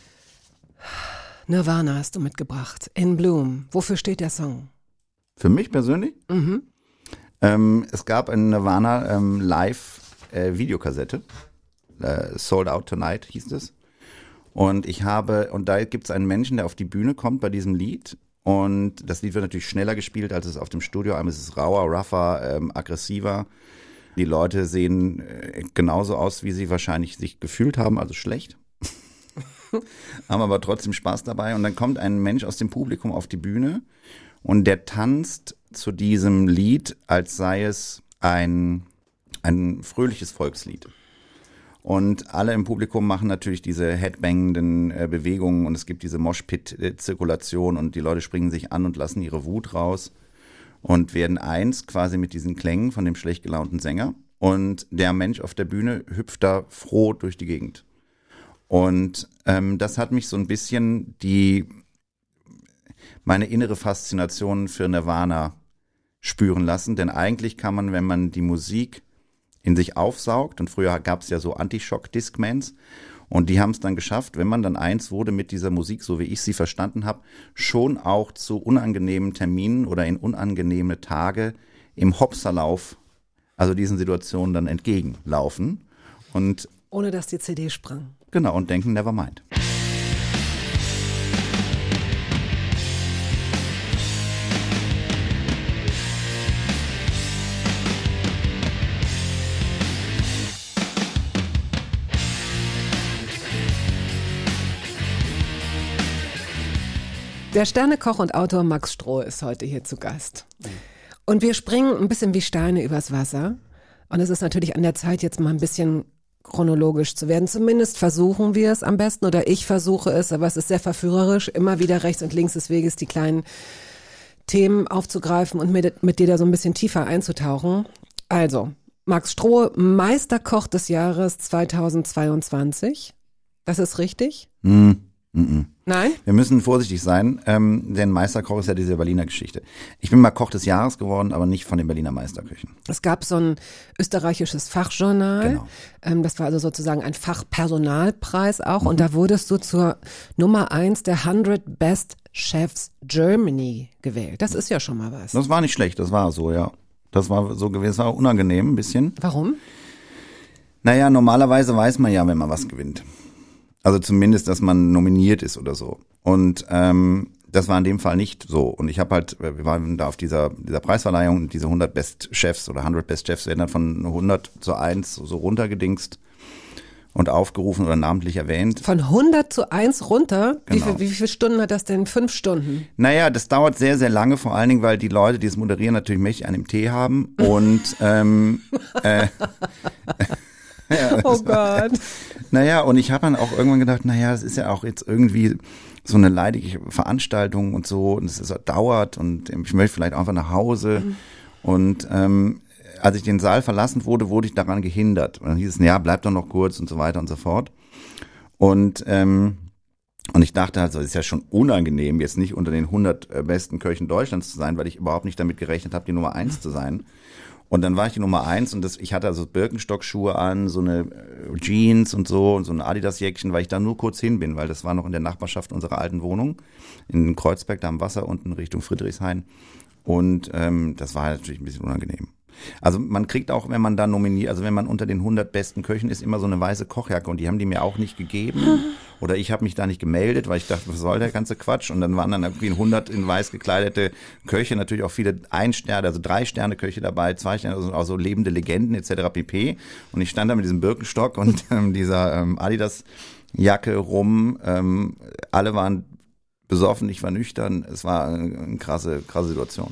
Nirvana hast du mitgebracht. In Bloom. Wofür steht der Song? Für mich persönlich? Es gab eine Nirvana Live-Videokassette. Sold Out Tonight hieß es. Und da gibt es einen Menschen, der auf die Bühne kommt bei diesem Lied. Und das Lied wird natürlich schneller gespielt, als es auf dem Studioalbum ist. Es ist rauer, rougher, aggressiver. Die Leute sehen genauso aus, wie sie wahrscheinlich sich gefühlt haben, also schlecht. Haben aber trotzdem Spaß dabei. Und dann kommt ein Mensch aus dem Publikum auf die Bühne und der tanzt zu diesem Lied, als sei es ein fröhliches Volkslied. Und alle im Publikum machen natürlich diese headbangenden Bewegungen und es gibt diese Moshpit-Zirkulation und die Leute springen sich an und lassen ihre Wut raus und werden eins quasi mit diesen Klängen von dem schlecht gelaunten Sänger. Und der Mensch auf der Bühne hüpft da froh durch die Gegend. Und das hat mich so ein bisschen meine innere Faszination für Nirvana spüren lassen. Denn eigentlich kann man, wenn man die Musik in sich aufsaugt, und früher gab es ja so Anti-Shock-Discmans, und die haben es dann geschafft, wenn man dann eins wurde mit dieser Musik, so wie ich sie verstanden habe, schon auch zu unangenehmen Terminen oder in unangenehme Tage im Hopserlauf, also diesen Situationen dann entgegenlaufen. Und ohne dass die CD sprang. Genau, und denken, never mind. Der Sternekoch und Autor Max Stroh ist heute hier zu Gast. Und wir springen ein bisschen wie Steine übers Wasser. Und es ist natürlich an der Zeit, jetzt mal ein bisschen chronologisch zu werden. Zumindest versuchen wir es am besten, oder ich versuche es, aber es ist sehr verführerisch, immer wieder rechts und links des Weges die kleinen Themen aufzugreifen und mit dir da so ein bisschen tiefer einzutauchen. Also, Max Stroh, Meisterkoch des Jahres 2022. Das ist richtig? Nein? Wir müssen vorsichtig sein, denn Meisterkoch ist ja diese Berliner Geschichte. Ich bin mal Koch des Jahres geworden, aber nicht von den Berliner Meisterköchen. Es gab so ein österreichisches Fachjournal, Genau. Das war also sozusagen ein Fachpersonalpreis auch, und da wurdest du zur Nummer 1 der 100 Best Chefs Germany gewählt. Das ist ja schon mal was. Das war nicht schlecht, das war so, ja. Das war so gewesen, das war unangenehm ein bisschen. Warum? Naja, normalerweise weiß man ja, wenn man was gewinnt. Also zumindest, dass man nominiert ist oder so. Und das war in dem Fall nicht so. Und ich habe halt, wir waren da auf dieser Preisverleihung und diese 100 Best Chefs oder 100 Best Chefs werden dann von 100 zu 1 so runtergedingst und aufgerufen oder namentlich erwähnt. Von 100 zu 1 runter? Genau. Wie viele Stunden hat das denn? 5 Stunden? Naja, das dauert sehr, sehr lange, vor allen Dingen, weil die Leute, die es moderieren, natürlich mächtig an dem Tee haben. Und ja, oh Gott. Naja, und ich habe dann auch irgendwann gedacht, naja, das ist ja auch jetzt irgendwie so eine leidige Veranstaltung und so, und es dauert und ich möchte vielleicht einfach nach Hause. Und als ich den Saal verlassen wurde ich daran gehindert. Und dann hieß es, ja, bleib doch noch kurz und so weiter und so fort. Und ich dachte halt, so, es ist ja schon unangenehm, jetzt nicht unter den 100 besten Köchen Deutschlands zu sein, weil ich überhaupt nicht damit gerechnet habe, die Nummer 1 zu sein. Und dann war ich die Nummer 1 und ich hatte also Birkenstock-Schuhe an, so eine Jeans und so ein Adidas-Jäckchen, weil ich da nur kurz hin bin, weil das war noch in der Nachbarschaft unserer alten Wohnung in Kreuzberg, da am Wasser unten Richtung Friedrichshain. Und das war natürlich ein bisschen unangenehm. Also man kriegt auch, wenn man da nominiert, also wenn man unter den 100 besten Köchen ist, immer so eine weiße Kochjacke, und die haben die mir auch nicht gegeben. Oder ich habe mich da nicht gemeldet, weil ich dachte, was soll der ganze Quatsch? Und dann waren dann irgendwie 100 in weiß gekleidete Köche, natürlich auch viele 1-Sterne, also 3-Sterne-Köche dabei, 2 Sterne, also auch so lebende Legenden etc. pp. Und ich stand da mit diesem Birkenstock und dieser Adidas-Jacke rum. Alle waren besoffen, ich war nüchtern. Es war eine krasse Situation.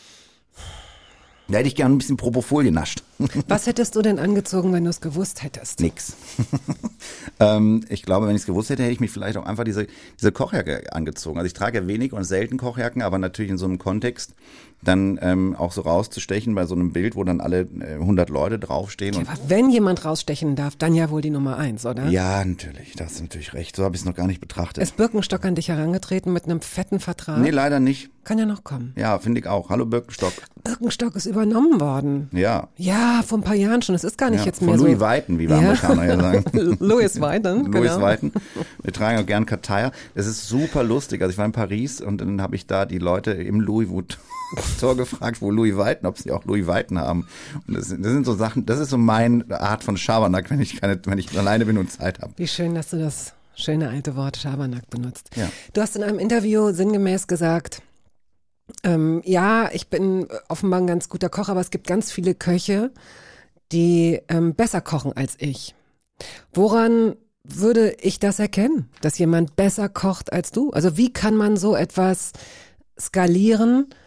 Da hätte ich gerne ein bisschen Propofol genascht. Was hättest du denn angezogen, wenn du es gewusst hättest? Nix. Ich glaube, wenn ich es gewusst hätte, hätte ich mich vielleicht auch einfach diese Kochjacke angezogen. Also ich trage ja wenig und selten Kochjacken, aber natürlich in so einem Kontext dann auch so rauszustechen bei so einem Bild, wo dann alle 100 Leute draufstehen. Ja, aber wenn jemand rausstechen darf, dann ja wohl die Nummer 1, oder? Ja, natürlich, da hast du natürlich recht. So habe ich es noch gar nicht betrachtet. Ist Birkenstock an dich herangetreten mit einem fetten Vertrag? Nee, leider nicht. Kann ja noch kommen. Ja, finde ich auch. Hallo Birkenstock. Birkenstock ist übernommen worden. Ja. Ja, vor ein paar Jahren schon. Es ist gar nicht jetzt mehr von so. Louis Vuitton, wie wir Amerikaner ja sagen. Louis Vuitton, genau. Louis Vuitton. Wir tragen auch gern Kataya. Das ist super lustig. Also ich war in Paris und dann habe ich da die Leute im Louis Vuitton Store gefragt, wo Louis Vuitton, ob sie auch Louis Vuitton haben. Und das sind so Sachen, das ist so meine Art von Schabernack, wenn ich alleine bin und Zeit habe. Wie schön, dass du das schöne alte Wort Schabernack benutzt. Ja. Du hast in einem Interview sinngemäß gesagt, ja, ich bin offenbar ein ganz guter Koch, aber es gibt ganz viele Köche, die besser kochen als ich. Woran würde ich das erkennen, dass jemand besser kocht als du? Also wie kann man so etwas skalieren,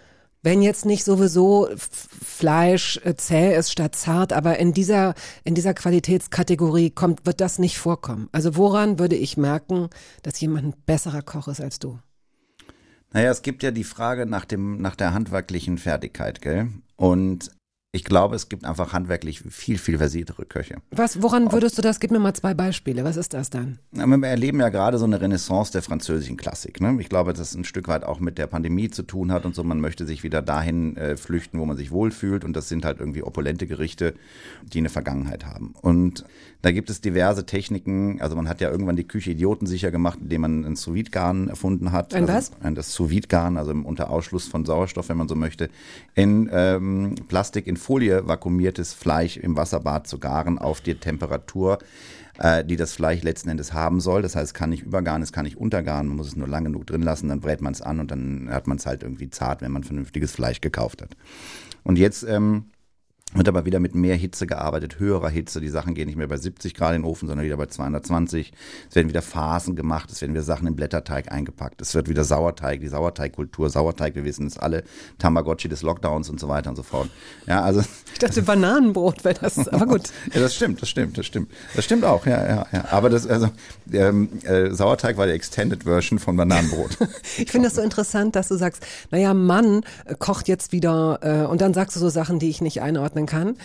wenn jetzt nicht sowieso Fleisch zäh ist statt zart, aber in dieser Qualitätskategorie wird das nicht vorkommen. Also woran würde ich merken, dass jemand ein besserer Koch ist als du? Naja, es gibt ja die Frage nach der handwerklichen Fertigkeit, gell? Und ich glaube, es gibt einfach handwerklich viel, viel versiertere Köche. Woran würdest du das? Gib mir mal 2 Beispiele. Was ist das dann? Wir erleben ja gerade so eine Renaissance der französischen Klassik. Ne? Ich glaube, dass es ein Stück weit auch mit der Pandemie zu tun hat und so. Man möchte sich wieder dahin flüchten, wo man sich wohlfühlt. Und das sind halt irgendwie opulente Gerichte, die eine Vergangenheit haben. Und da gibt es diverse Techniken. Also man hat ja irgendwann die Küche idiotensicher gemacht, indem man ein Sous-Vide-Garen erfunden hat. Was? Das Sous-Vide-Garen, also unter Ausschluss von Sauerstoff, wenn man so möchte, in Plastik, in Folie vakuumiertes Fleisch im Wasserbad zu garen auf die Temperatur, die das Fleisch letzten Endes haben soll. Das heißt, es kann nicht übergaren, es kann nicht untergaren, man muss es nur lang genug drin lassen, dann brät man es an und dann hat man es halt irgendwie zart, wenn man vernünftiges Fleisch gekauft hat. Und jetzt wird aber wieder mit mehr Hitze gearbeitet, höherer Hitze. Die Sachen gehen nicht mehr bei 70 Grad in den Ofen, sondern wieder bei 220. Es werden wieder Phasen gemacht, es werden wieder Sachen in Blätterteig eingepackt. Es wird wieder Sauerteig, die Sauerteigkultur, Sauerteig, wir wissen es alle, Tamagotchi des Lockdowns und so weiter und so fort. Ja, also ich dachte Bananenbrot wäre das, aber gut. Ja, das stimmt auch, ja. Aber Sauerteig war die Extended Version von Bananenbrot. Ich finde das so interessant, dass du sagst, naja, Mann kocht jetzt wieder und dann sagst du so Sachen, die ich nicht einordnen kann.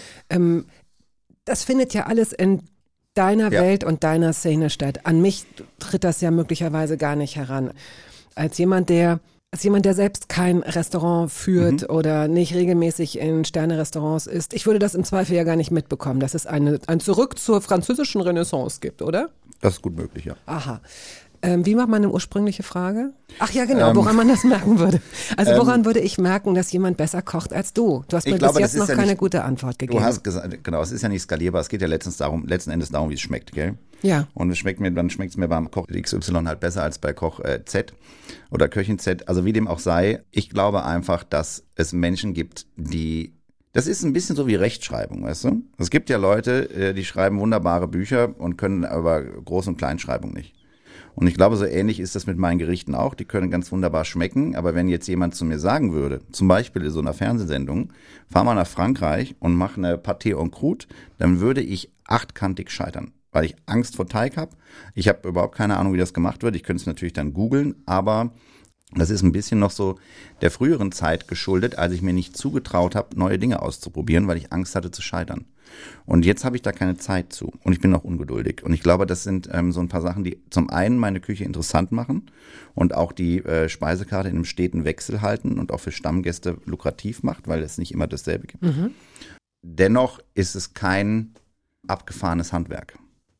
Das findet ja alles in deiner Welt und deiner Szene statt. An mich tritt das ja möglicherweise gar nicht heran. Als jemand, der selbst kein Restaurant führt oder nicht regelmäßig in Sterne-Restaurants isst, ich würde das im Zweifel ja gar nicht mitbekommen, dass es ein Zurück zur französischen Renaissance gibt, oder? Das ist gut möglich, ja. Aha. Wie war meine ursprüngliche Frage? Ach ja, genau, woran man das merken würde. Also woran würde ich merken, dass jemand besser kocht als du? Du hast mir bis jetzt noch keine gute Antwort gegeben. Du hast gesagt, genau, es ist ja nicht skalierbar. Es geht ja letzten Endes darum, wie es schmeckt, gell? Ja. Und dann schmeckt es mir beim Koch XY halt besser als bei Koch Z oder Köchin Z. Also wie dem auch sei, ich glaube einfach, dass es Menschen gibt, das ist ein bisschen so wie Rechtschreibung, weißt du? Es gibt ja Leute, die schreiben wunderbare Bücher und können aber Groß- und Kleinschreibung nicht. Und ich glaube, so ähnlich ist das mit meinen Gerichten auch. Die können ganz wunderbar schmecken. Aber wenn jetzt jemand zu mir sagen würde, zum Beispiel in so einer Fernsehsendung, fahr mal nach Frankreich und mach eine Pâté en croûte, dann würde ich 8-kantig scheitern, weil ich Angst vor Teig habe. Ich habe überhaupt keine Ahnung, wie das gemacht wird. Ich könnte es natürlich dann googeln, aber das ist ein bisschen noch so der früheren Zeit geschuldet, als ich mir nicht zugetraut habe, neue Dinge auszuprobieren, weil ich Angst hatte zu scheitern. Und jetzt habe ich da keine Zeit zu und ich bin auch ungeduldig. Und ich glaube, das sind so ein paar Sachen, die zum einen meine Küche interessant machen und auch die Speisekarte in einem steten Wechsel halten und auch für Stammgäste lukrativ macht, weil es nicht immer dasselbe gibt. Mhm. Dennoch ist es kein abgefahrenes Handwerk.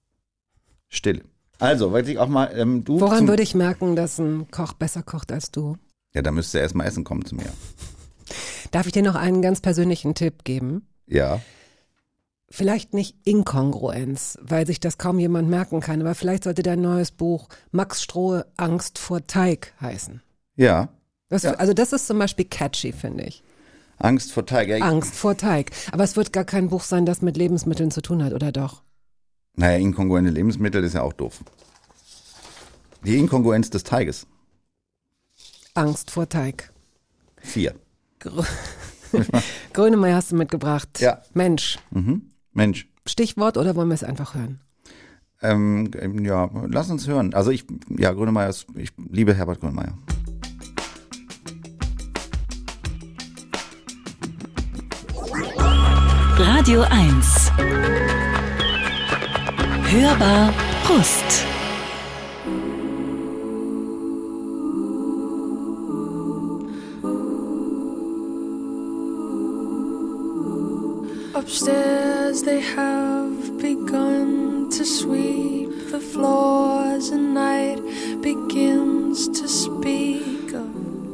Stille. Also, wollte ich auch mal, Woran würde ich merken, dass ein Koch besser kocht als du? Ja, da müsste er erstmal essen kommen zu mir. Darf ich dir noch einen ganz persönlichen Tipp geben? Ja. Vielleicht nicht Inkongruenz, weil sich das kaum jemand merken kann, aber vielleicht sollte dein neues Buch Max Strohe Angst vor Teig heißen. Ja. Also das ist zum Beispiel catchy, finde ich. Angst vor Teig. Ja, Angst vor Teig. Aber es wird gar kein Buch sein, das mit Lebensmitteln zu tun hat, oder doch? Naja, inkongruente Lebensmittel ist ja auch doof. Die Inkongruenz des Teiges. Angst vor Teig. 4. Grönemeyer hast du mitgebracht. Ja. Mensch. Mhm. Mensch. Stichwort oder wollen wir es einfach hören? Ja, lass uns hören. Also Grönemeyer, ich liebe Herbert Grönemeyer. Radio 1. Hörbar Brust. Upstairs they have begun to sweep the floors and night begins to speak of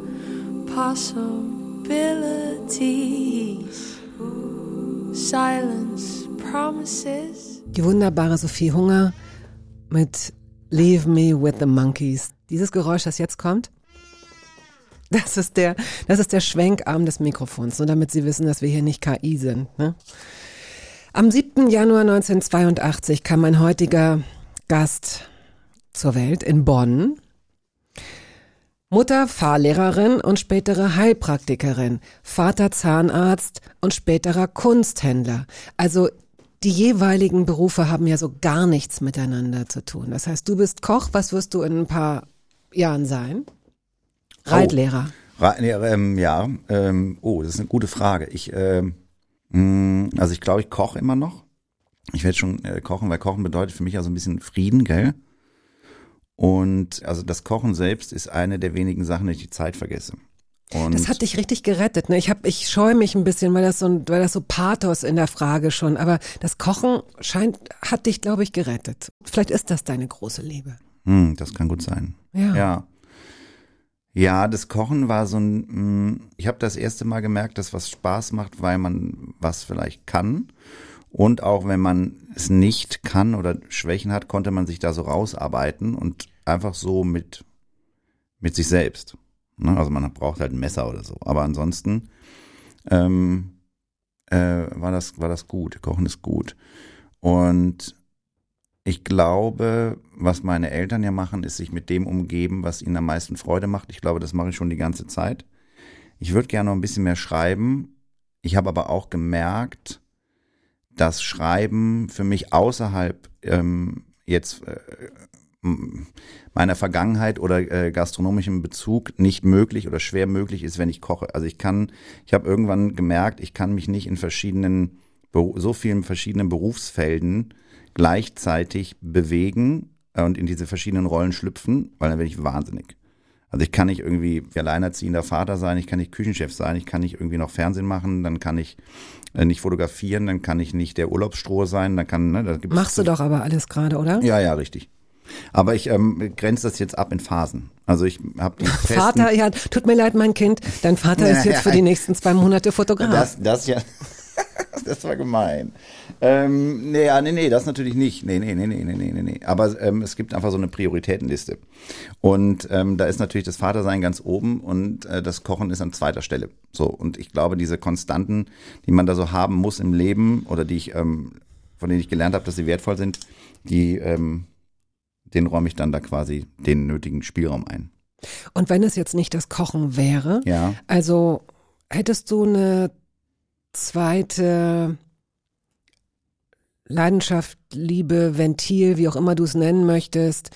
possibilities. Silence promises. Die wunderbare Sophie Hunger mit Leave Me with the Monkeys. Dieses Geräusch, das jetzt kommt, das ist der Schwenkarm des Mikrofons, nur damit Sie wissen, dass wir hier nicht KI sind. Ne? Am 7. Januar 1982 kam mein heutiger Gast zur Welt in Bonn. Mutter Fahrlehrerin und spätere Heilpraktikerin, Vater Zahnarzt und späterer Kunsthändler. Also die jeweiligen Berufe haben ja so gar nichts miteinander zu tun. Das heißt, du bist Koch, was wirst du in ein paar Jahren sein? Reitlehrer. Das ist eine gute Frage. Ich glaube, ich koche immer noch. Ich werde schon kochen, weil Kochen bedeutet für mich ja so ein bisschen Frieden, gell? Und also das Kochen selbst ist eine der wenigen Sachen, die ich die Zeit vergesse. Und das hat dich richtig gerettet, ne? Ich scheue mich ein bisschen, weil das so Pathos in der Frage schon, aber das Kochen hat dich, glaube ich, gerettet. Vielleicht ist das deine große Liebe. Das kann gut sein. Ja. Ja, das Kochen war ich habe das erste Mal gemerkt, dass was Spaß macht, weil man was vielleicht kann. Und auch wenn man es nicht kann oder Schwächen hat, konnte man sich da so rausarbeiten und einfach so mit sich selbst. Ne? Also man braucht halt ein Messer oder so. Aber ansonsten war das gut. Kochen ist gut. Und ich glaube, was meine Eltern ja machen, ist sich mit dem umgeben, was ihnen am meisten Freude macht. Ich glaube, das mache ich schon die ganze Zeit. Ich würde gerne noch ein bisschen mehr schreiben. Ich habe aber auch gemerkt, dass Schreiben für mich außerhalb meiner Vergangenheit oder gastronomischem Bezug nicht möglich oder schwer möglich ist, wenn ich koche. Also ich habe irgendwann gemerkt, ich kann mich nicht in so vielen verschiedenen Berufsfelden gleichzeitig bewegen und in diese verschiedenen Rollen schlüpfen, weil dann werde ich wahnsinnig. Also ich kann nicht irgendwie alleinerziehender Vater sein, ich kann nicht Küchenchef sein, ich kann nicht irgendwie noch Fernsehen machen, dann kann ich nicht fotografieren, dann kann ich nicht der Urlaubsstroh sein, da gibt's Machst du doch aber alles gerade, oder? Ja, richtig. Aber ich grenze das jetzt ab in Phasen. Also ich habe die festen... Vater, ja, tut mir leid, mein Kind, dein Vater ist jetzt für die nächsten 2 Monate Fotograf. Das ja... Das war gemein. Nee, das natürlich nicht. Nee. Aber es gibt einfach so eine Prioritätenliste. Und da ist natürlich das Vatersein ganz oben und das Kochen ist an zweiter Stelle. So, und ich glaube, diese Konstanten, die man da so haben muss im Leben oder von denen ich gelernt habe, dass sie wertvoll sind, den räume ich dann da quasi den nötigen Spielraum ein. Und wenn es jetzt nicht das Kochen wäre, ja. Also hättest du eine zweite Leidenschaft, Liebe, Ventil, wie auch immer du es nennen möchtest,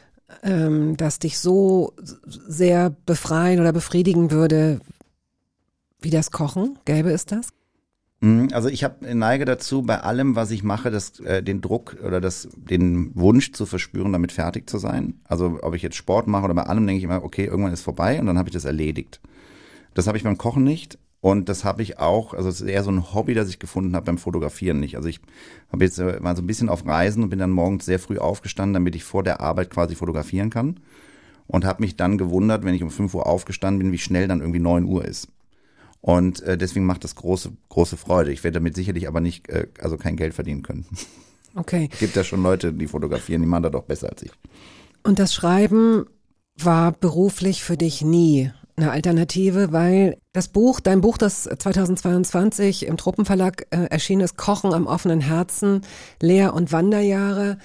das dich so sehr befreien oder befriedigen würde, wie das Kochen? Gäbe es das? Also ich neige dazu, bei allem, was ich mache, den Druck oder den Wunsch zu verspüren, damit fertig zu sein. Also ob ich jetzt Sport mache oder bei allem, denke ich immer, okay, irgendwann ist vorbei und dann habe ich das erledigt. Das habe ich beim Kochen nicht. Und das habe ich auch, also es ist eher so ein Hobby, das ich gefunden habe beim Fotografieren nicht. Also ich war so ein bisschen auf Reisen und bin dann morgens sehr früh aufgestanden, damit ich vor der Arbeit quasi fotografieren kann. Und habe mich dann gewundert, wenn ich um 5 Uhr aufgestanden bin, wie schnell dann irgendwie 9 Uhr ist. Und deswegen macht das große Freude. Ich werde damit sicherlich aber nicht, kein Geld verdienen können. Okay. Gibt ja schon Leute, die fotografieren, die machen das doch besser als ich. Und das Schreiben war beruflich für dich nie eine Alternative, weil dein Buch, das 2022 im Truppenverlag erschienen ist, Kochen am offenen Herzen, Lehr- und Wanderjahre,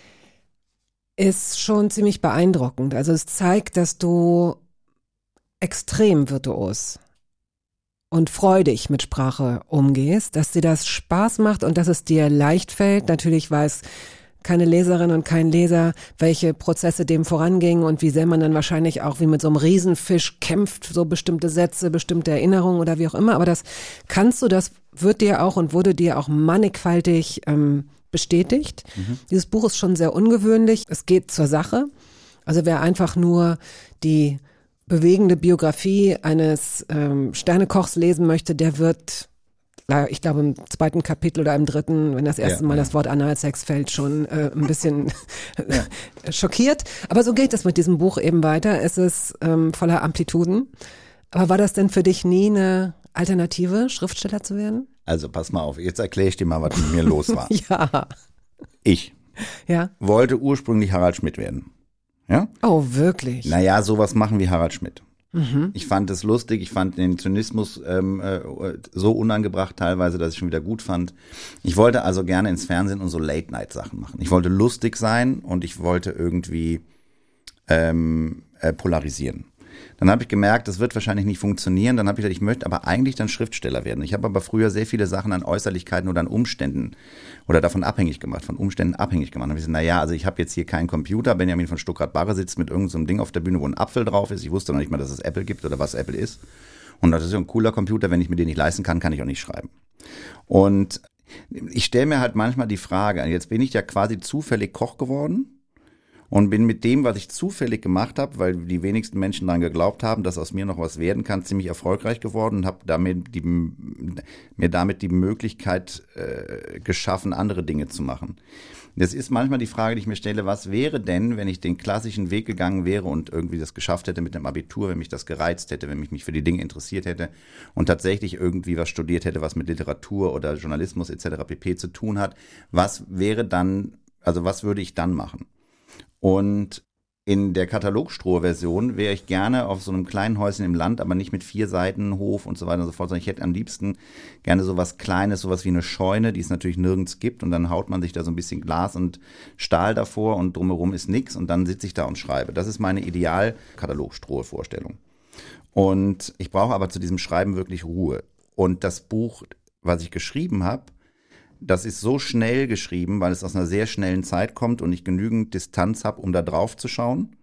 ist schon ziemlich beeindruckend. Also es zeigt, dass du extrem virtuos und freudig mit Sprache umgehst, dass dir das Spaß macht und dass es dir leicht fällt. Natürlich weiß keine Leserin und kein Leser, welche Prozesse dem vorangingen und wie sehr man dann wahrscheinlich auch wie mit so einem Riesenfisch kämpft, so bestimmte Sätze, bestimmte Erinnerungen oder wie auch immer. Aber das wird dir auch und wurde dir auch mannigfaltig bestätigt. Dieses Buch ist schon sehr ungewöhnlich. Es geht zur Sache. Also wer einfach nur die bewegende Biografie eines Sternekochs lesen möchte, der wird, ich glaube im 2. Kapitel oder im 3., wenn das erste Mal das Wort Analsex fällt, schon ein bisschen schockiert. Aber so geht es mit diesem Buch eben weiter. Es ist voller Amplituden. Aber war das denn für dich nie eine Alternative, Schriftsteller zu werden? Also pass mal auf, jetzt erkläre ich dir mal, was mit mir los war. Ja. Ich wollte ursprünglich Harald Schmidt werden. Ja? Oh, wirklich? Naja, sowas machen wie Harald Schmidt. Ich fand es lustig, ich fand den Zynismus so unangebracht teilweise, dass ich schon wieder gut fand. Ich wollte also gerne ins Fernsehen und so Late-Night-Sachen machen. Ich wollte lustig sein und ich wollte irgendwie polarisieren. Dann habe ich gemerkt, das wird wahrscheinlich nicht funktionieren. Dann habe ich gesagt, ich möchte aber eigentlich dann Schriftsteller werden. Ich habe aber früher sehr viele Sachen an Äußerlichkeiten oder an Umständen oder davon abhängig gemacht, von Umständen abhängig gemacht. Dann habe ich gesagt, also ich habe jetzt hier keinen Computer. Benjamin von Stuckrad-Barre sitzt mit irgendeinem so einem Ding auf der Bühne, wo ein Apfel drauf ist. Ich wusste noch nicht mal, dass es Apple gibt oder was Apple ist. Und das ist ja ein cooler Computer. Wenn ich mir den nicht leisten kann, kann ich auch nicht schreiben. Und ich stelle mir halt manchmal die Frage, jetzt bin ich ja quasi zufällig Koch geworden. Und bin mit dem, was ich zufällig gemacht habe, weil die wenigsten Menschen daran geglaubt haben, dass aus mir noch was werden kann, ziemlich erfolgreich geworden und habe mir damit die Möglichkeit geschaffen, andere Dinge zu machen. Das ist manchmal die Frage, die ich mir stelle, was wäre denn, wenn ich den klassischen Weg gegangen wäre und irgendwie das geschafft hätte mit dem Abitur, wenn mich das gereizt hätte, wenn mich für die Dinge interessiert hätte und tatsächlich irgendwie was studiert hätte, was mit Literatur oder Journalismus etc. pp. Zu tun hat. Was wäre dann, also was würde ich dann machen? Und in der Katalogstroh-Version wäre ich gerne auf so einem kleinen Häuschen im Land, aber nicht mit 4 Seiten Hof und so weiter und so fort, sondern ich hätte am liebsten gerne sowas Kleines, sowas wie eine Scheune, die es natürlich nirgends gibt und dann haut man sich da so ein bisschen Glas und Stahl davor und drumherum ist nix und dann sitze ich da und schreibe. Das ist meine Ideal-Katalogstroh-Vorstellung. Und ich brauche aber zu diesem Schreiben wirklich Ruhe. Und das Buch, was ich geschrieben habe, das ist so schnell geschrieben, weil es aus einer sehr schnellen Zeit kommt und ich genügend Distanz habe, um da drauf zu schauen.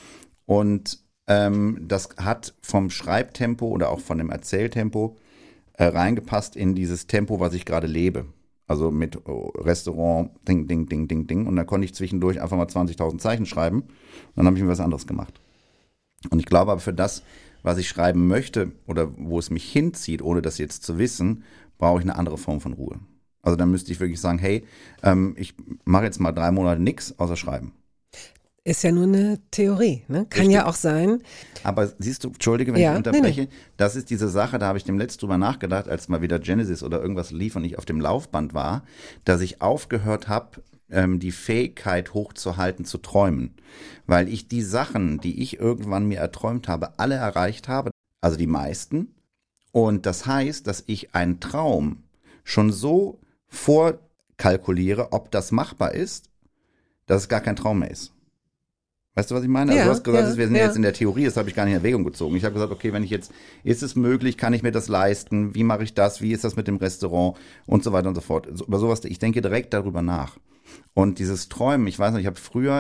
Und das hat vom Schreibtempo oder auch von dem Erzähltempo reingepasst in dieses Tempo, was ich gerade lebe. Also mit Restaurant, Ding, Ding, Ding, Ding, Ding. Und da konnte ich zwischendurch einfach mal 20.000 Zeichen schreiben. Und dann habe ich mir was anderes gemacht. Und ich glaube aber für das, was ich schreiben möchte oder wo es mich hinzieht, ohne das jetzt zu wissen, brauche ich eine andere Form von Ruhe. Also dann müsste ich wirklich sagen, hey, ich mache jetzt mal 3 Monate nichts außer schreiben. Ist ja nur eine Theorie, ne? Kann Richtig. Ja auch sein. Aber siehst du, entschuldige, wenn ich unterbreche, nee. Das ist diese Sache, da habe ich dem letzten drüber nachgedacht, als mal wieder Genesis oder irgendwas lief und ich auf dem Laufband war, dass ich aufgehört habe, die Fähigkeit hochzuhalten, zu träumen. Weil ich die Sachen, die ich irgendwann mir erträumt habe, alle erreicht habe, also die meisten. Und das heißt, dass ich einen Traum schon so vorkalkuliere, ob das machbar ist, dass es gar kein Traum mehr ist. Weißt du, was ich meine? Also du hast gesagt, wir sind jetzt in der Theorie, das habe ich gar nicht in Erwägung gezogen. Ich habe gesagt, okay, wenn ich jetzt, ist es möglich, kann ich mir das leisten, wie mache ich das, wie ist das mit dem Restaurant und so weiter und so fort. Über sowas, ich denke direkt darüber nach. Und dieses Träumen, ich weiß nicht, ich habe früher,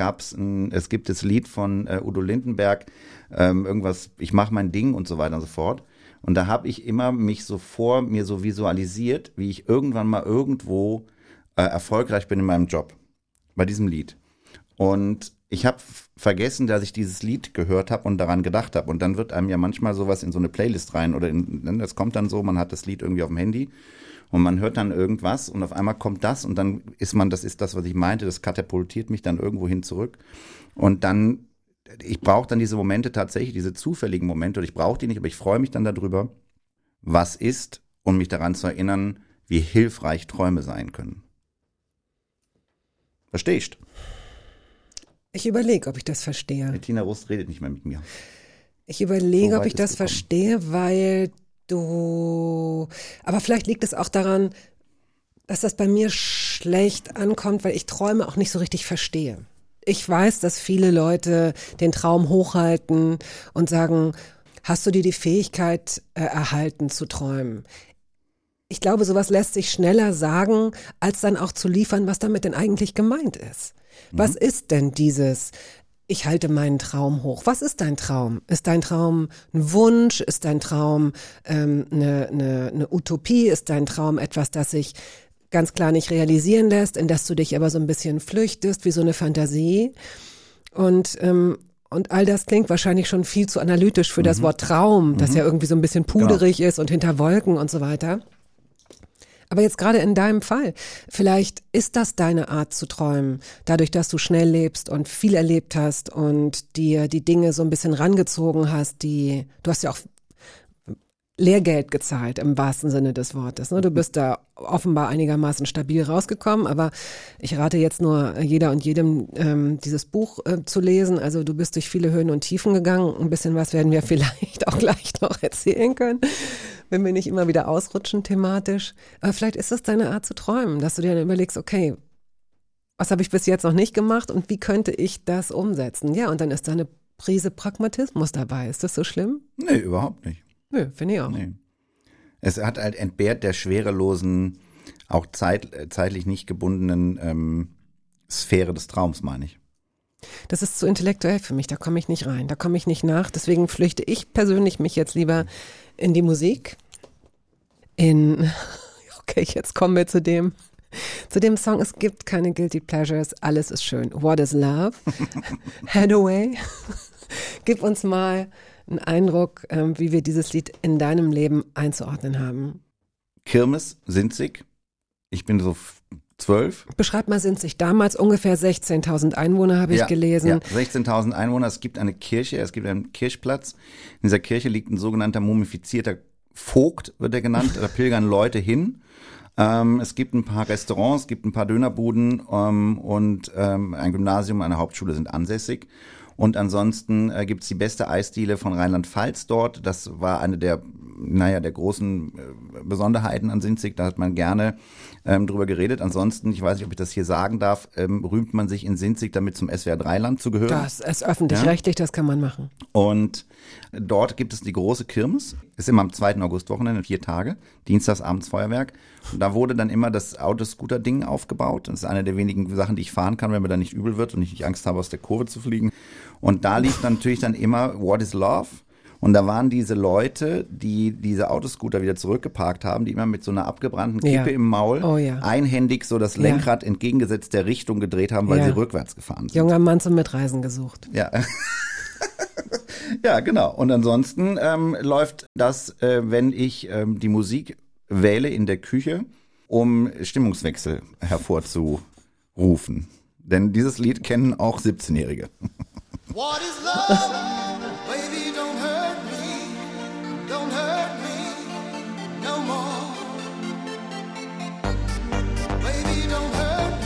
es gibt das Lied von Udo Lindenberg, irgendwas, ich mache mein Ding und so weiter und so fort. Und da habe ich immer mich so mir so visualisiert, wie ich irgendwann mal irgendwo erfolgreich bin in meinem Job. Bei diesem Lied. Und ich habe vergessen, dass ich dieses Lied gehört habe und daran gedacht habe. Und dann wird einem ja manchmal sowas in so eine Playlist rein oder das kommt dann so, man hat das Lied irgendwie auf dem Handy und man hört dann irgendwas und auf einmal kommt das und dann das ist das, was ich meinte, das katapultiert mich dann irgendwo hin zurück. Und dann ich brauche dann diese Momente tatsächlich, diese zufälligen Momente, oder ich brauche die nicht, aber ich freue mich dann darüber, was ist, um mich daran zu erinnern, wie hilfreich Träume sein können. Verstehst? Ich überlege, ob ich das verstehe. Tina Rust redet nicht mehr mit mir. Ich überlege, ob ich das verstehe, weil aber vielleicht liegt es auch daran, dass das bei mir schlecht ankommt, weil ich Träume auch nicht so richtig verstehe. Ich weiß, dass viele Leute den Traum hochhalten und sagen, hast du dir die Fähigkeit erhalten zu träumen? Ich glaube, sowas lässt sich schneller sagen, als dann auch zu liefern, was damit denn eigentlich gemeint ist. Was ist denn dieses, ich halte meinen Traum hoch? Was ist dein Traum? Ist dein Traum ein Wunsch? Ist dein Traum eine Utopie? Ist dein Traum etwas, das sich ganz klar nicht realisieren lässt, in das du dich aber so ein bisschen flüchtest, wie so eine Fantasie? Und all das klingt wahrscheinlich schon viel zu analytisch für das Wort Traum, das ja irgendwie so ein bisschen puderig ist und hinter Wolken und so weiter. Aber jetzt gerade in deinem Fall, vielleicht ist das deine Art zu träumen, dadurch, dass du schnell lebst und viel erlebt hast und dir die Dinge so ein bisschen rangezogen hast, du hast ja auch Lehrgeld gezahlt im wahrsten Sinne des Wortes. Du bist da offenbar einigermaßen stabil rausgekommen, aber ich rate jetzt nur jeder und jedem, dieses Buch zu lesen. Also du bist durch viele Höhen und Tiefen gegangen. Ein bisschen was werden wir vielleicht auch gleich noch erzählen können, wenn wir nicht immer wieder ausrutschen thematisch. Aber vielleicht ist das deine Art zu träumen, dass du dir dann überlegst, okay, was habe ich bis jetzt noch nicht gemacht und wie könnte ich das umsetzen? Ja, und dann ist da eine Prise Pragmatismus dabei. Ist das so schlimm? Nee, überhaupt nicht. Nö, finde ich auch. Nee. Es hat halt entbehrt der schwerelosen, auch zeitlich nicht gebundenen Sphäre des Traums, meine ich. Das ist zu intellektuell für mich, da komme ich nicht rein, da komme ich nicht nach. Deswegen flüchte ich persönlich mich jetzt lieber in die Musik. Okay, jetzt kommen wir zu dem Song, es gibt keine Guilty Pleasures, alles ist schön. What is Love? Hathaway. Gib uns mal einen Eindruck, wie wir dieses Lied in deinem Leben einzuordnen haben. Kirmes, Sinzig. Ich bin so 12. Beschreib mal Sinzig. Damals ungefähr 16.000 Einwohner, habe ich gelesen. Ja, 16.000 Einwohner. Es gibt eine Kirche, es gibt einen Kirchplatz. In dieser Kirche liegt ein sogenannter mumifizierter Vogt, wird er genannt. Da pilgern Leute hin. Es gibt ein paar Restaurants, es gibt ein paar Dönerbuden und ein Gymnasium, eine Hauptschule sind ansässig. Und ansonsten gibt's die beste Eisdiele von Rheinland-Pfalz dort. Das war eine der großen Besonderheiten an Sinzig. Da hat man gerne drüber geredet. Ansonsten, ich weiß nicht, ob ich das hier sagen darf, rühmt man sich in Sinzig damit zum SWR3-Land zu gehören. Das ist öffentlich-rechtlich, das kann man machen. Und dort gibt es die große Kirmes. Ist immer am 2. August-Wochenende, 4 Tage. Dienstags abends Feuerwerk. Und da wurde dann immer das Autoscooter-Ding aufgebaut. Das ist eine der wenigen Sachen, die ich fahren kann, wenn mir da nicht übel wird und ich nicht Angst habe, aus der Kurve zu fliegen. Und da lief natürlich dann immer What is Love? Und da waren diese Leute, die diese Autoscooter wieder zurückgeparkt haben, die immer mit so einer abgebrannten Kippe im Maul einhändig so das Lenkrad entgegengesetzt der Richtung gedreht haben, weil sie rückwärts gefahren sind. Junger Mann zum Mitreisen gesucht. Ja. Ja, genau. Und ansonsten läuft das, wenn ich die Musik wähle in der Küche, um Stimmungswechsel hervorzurufen. Denn dieses Lied kennen auch 17-Jährige. What is love? Baby, don't hurt me no more. Baby, don't hurt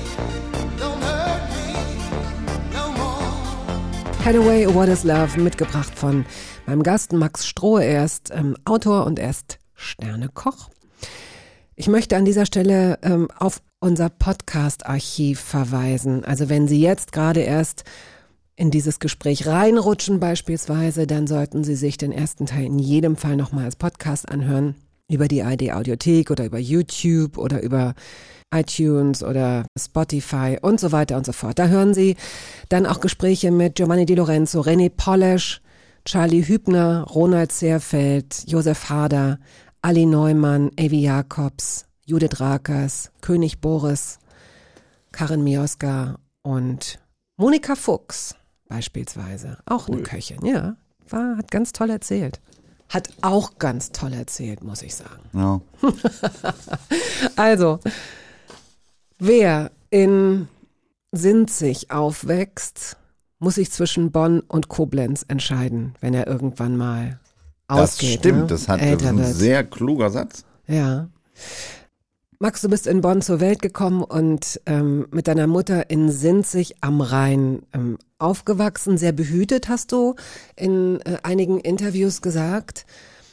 me no more. Hathaway, What is Love, mitgebracht von meinem Gast Max Strohe. Er ist Autor und er ist Sternekoch. Ich möchte an dieser Stelle auf unser Podcast-Archiv verweisen. Also wenn Sie jetzt gerade erst in dieses Gespräch reinrutschen beispielsweise, dann sollten Sie sich den ersten Teil in jedem Fall nochmal als Podcast anhören, über die ARD-Audiothek oder über YouTube oder über iTunes oder Spotify und so weiter und so fort. Da hören Sie dann auch Gespräche mit Giovanni Di Lorenzo, René Polesch, Charlie Hübner, Ronald Zehrfeld, Josef Harder, Ali Neumann, Avi Jacobs, Judith Rakers, König Boris, Karin Mioska und Monika Fuchs beispielsweise. Auch eine Köchin, ja. Hat ganz toll erzählt. Hat auch ganz toll erzählt, muss ich sagen. Ja. Also, wer in Sinzig aufwächst, muss sich zwischen Bonn und Koblenz entscheiden, wenn er irgendwann mal ausgeht. Das stimmt, ne? das ist ein sehr kluger Satz. Ja. Max, du bist in Bonn zur Welt gekommen und mit deiner Mutter in Sinzig am Rhein aufgewachsen. Sehr behütet, hast du in einigen Interviews gesagt.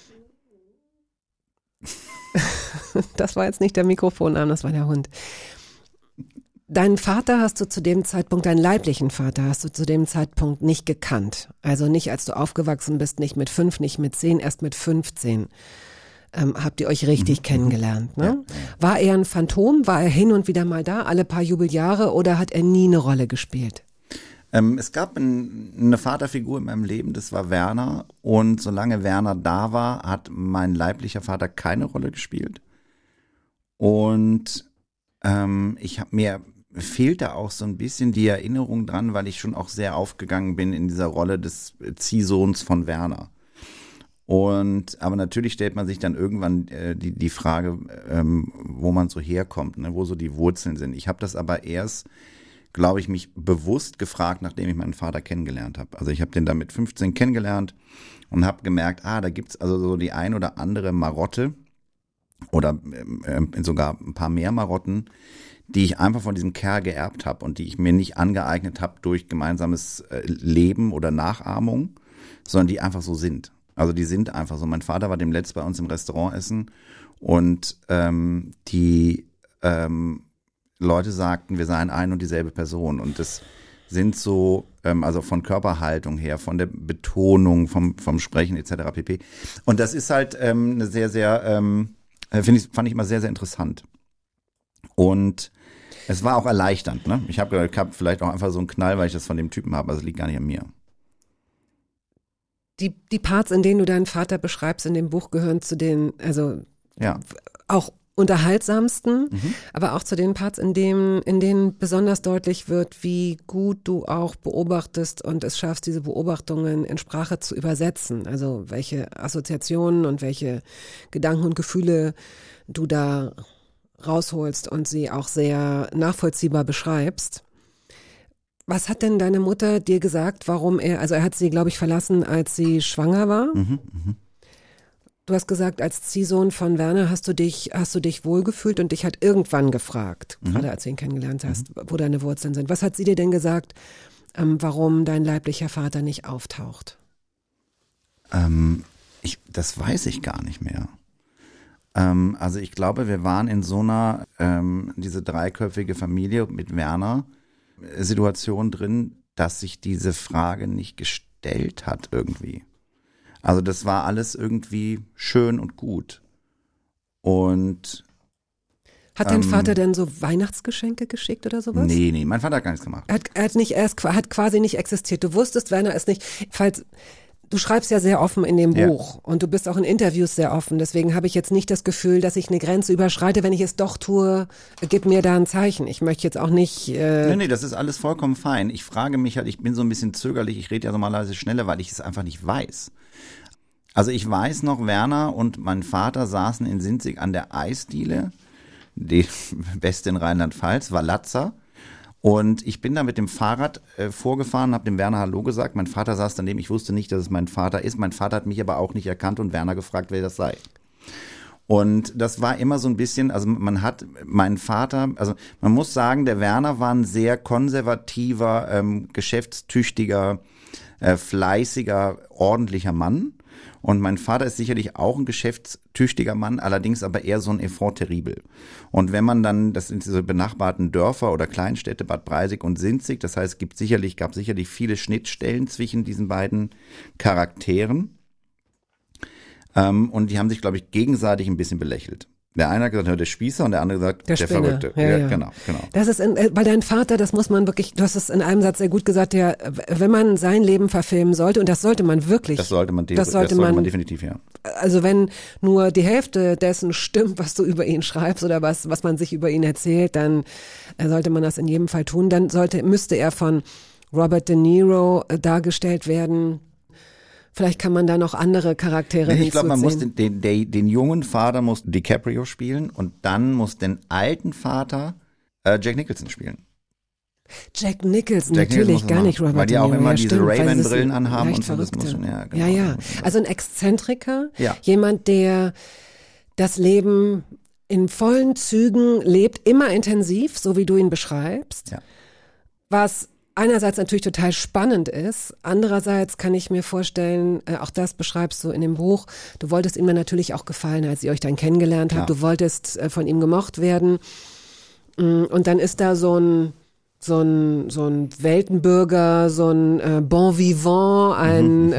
Das war jetzt nicht der Mikrofonarm, das war der Hund. Deinen Vater hast du zu dem Zeitpunkt, deinen leiblichen Vater hast du zu dem Zeitpunkt nicht gekannt. Also nicht, als du aufgewachsen bist, nicht mit 5, nicht mit 10, erst mit 15. Habt ihr euch richtig kennengelernt, ne? Ja. War er ein Phantom? War er hin und wieder mal da, alle paar Jubeljahre, oder hat er nie eine Rolle gespielt? Es gab eine Vaterfigur in meinem Leben, das war Werner. Und solange Werner da war, hat mein leiblicher Vater keine Rolle gespielt. Und mir fehlt da auch so ein bisschen die Erinnerung dran, weil ich schon auch sehr aufgegangen bin in dieser Rolle des Ziehsohns von Werner. Aber natürlich stellt man sich dann irgendwann die Frage, wo man so herkommt, ne, wo so die Wurzeln sind. Ich habe das aber erst, glaube ich, mich bewusst gefragt, nachdem ich meinen Vater kennengelernt habe. Also ich habe den da mit 15 kennengelernt und habe gemerkt, da gibt's also so die ein oder andere Marotte oder sogar ein paar mehr Marotten, die ich einfach von diesem Kerl geerbt habe und die ich mir nicht angeeignet habe durch gemeinsames Leben oder Nachahmung, sondern die einfach so sind. Also die sind einfach so. Mein Vater war demnächst bei uns im Restaurant essen und die Leute sagten, wir seien ein und dieselbe Person. Und das sind so also von Körperhaltung her, von der Betonung, vom Sprechen etc. pp. Und das ist halt eine sehr, sehr, fand ich immer sehr, sehr interessant. Und es war auch erleichternd. Ne? Ich habe gedacht, ich habe vielleicht auch einfach so einen Knall, weil ich das von dem Typen habe. Also es liegt gar nicht an mir. Die Parts, in denen du deinen Vater beschreibst in dem Buch, gehören zu den, also Ja. auch unterhaltsamsten, aber auch zu den Parts, in denen besonders deutlich wird, wie gut du auch beobachtest und es schaffst, diese Beobachtungen in Sprache zu übersetzen. Also welche Assoziationen und welche Gedanken und Gefühle du da rausholst und sie auch sehr nachvollziehbar beschreibst. Was hat denn deine Mutter dir gesagt, warum er hat sie, glaube ich, verlassen, als sie schwanger war? Du hast gesagt, als Ziehsohn von Werner hast du dich wohlgefühlt und dich hat irgendwann gefragt, gerade als du ihn kennengelernt hast, wo deine Wurzeln sind. Was hat sie dir denn gesagt, warum dein leiblicher Vater nicht auftaucht? Das weiß ich gar nicht mehr. Also ich glaube, wir waren in so einer, diese dreiköpfige Familie mit Werner, Situation drin, dass sich diese Frage nicht gestellt hat irgendwie. Also das war alles irgendwie schön und gut. Und hat dein Vater denn so Weihnachtsgeschenke geschickt oder sowas? Nee, mein Vater hat gar nichts gemacht. Er hat quasi nicht existiert. Du wusstest, Werner ist nicht, du schreibst ja sehr offen in dem Buch und du bist auch in Interviews sehr offen. Deswegen habe ich jetzt nicht das Gefühl, dass ich eine Grenze überschreite. Wenn ich es doch tue, gib mir da ein Zeichen. Ich möchte jetzt auch nicht... Nee, das ist alles vollkommen fein. Ich frage mich halt, ich bin so ein bisschen zögerlich. Ich rede ja normalerweise schneller, weil ich es einfach nicht weiß. Also ich weiß noch, Werner und mein Vater saßen in Sinzig an der Eisdiele, die beste in Rheinland-Pfalz, Valazza. Und ich bin da mit dem Fahrrad vorgefahren, habe dem Werner Hallo gesagt. Mein Vater saß daneben, ich wusste nicht, dass es mein Vater ist. Mein Vater hat mich aber auch nicht erkannt und Werner gefragt, wer das sei. Und das war immer so ein bisschen, also man hat meinen Vater, also man muss sagen, der Werner war ein sehr konservativer, geschäftstüchtiger, fleißiger, ordentlicher Mann. Und mein Vater ist sicherlich auch ein geschäftstüchtiger Mann, allerdings aber eher so ein Effort terrible. Und wenn man dann, das sind diese benachbarten Dörfer oder Kleinstädte, Bad Breisig und Sinzig, das heißt, gab sicherlich viele Schnittstellen zwischen diesen beiden Charakteren. Und die haben sich, glaube ich, gegenseitig ein bisschen belächelt. Der eine hat gesagt, der Spießer und der andere gesagt, der Verrückte. Ja. Genau. Das ist, weil dein Vater, das muss man wirklich, du hast es in einem Satz sehr gut gesagt, wenn man sein Leben verfilmen sollte, und das sollte man wirklich. Das sollte man definitiv, ja. Also wenn nur die Hälfte dessen stimmt, was du über ihn schreibst oder was man sich über ihn erzählt, dann sollte man das in jedem Fall tun. Dann müsste er von Robert De Niro dargestellt werden. Vielleicht kann man da noch andere Charaktere hinzuziehen. Ich glaube, man muss den jungen Vater muss DiCaprio spielen und dann muss den alten Vater Jack Nicholson spielen. Jack Nicholson, natürlich, gar nicht Robert De Niro. Weil die auch immer diese Ray-Ban-Brillen anhaben und so. Das muss schon, ja, genau. Ja. Also ein Exzentriker, ja. Jemand, der das Leben in vollen Zügen lebt, immer intensiv, so wie du ihn beschreibst. Ja. Was einerseits natürlich total spannend ist, andererseits kann ich mir vorstellen, auch das beschreibst du in dem Buch, du wolltest ihm natürlich auch gefallen, als ihr euch dann kennengelernt habt, du wolltest von ihm gemocht werden und dann ist da so ein Weltenbürger, so ein Bon Vivant, ein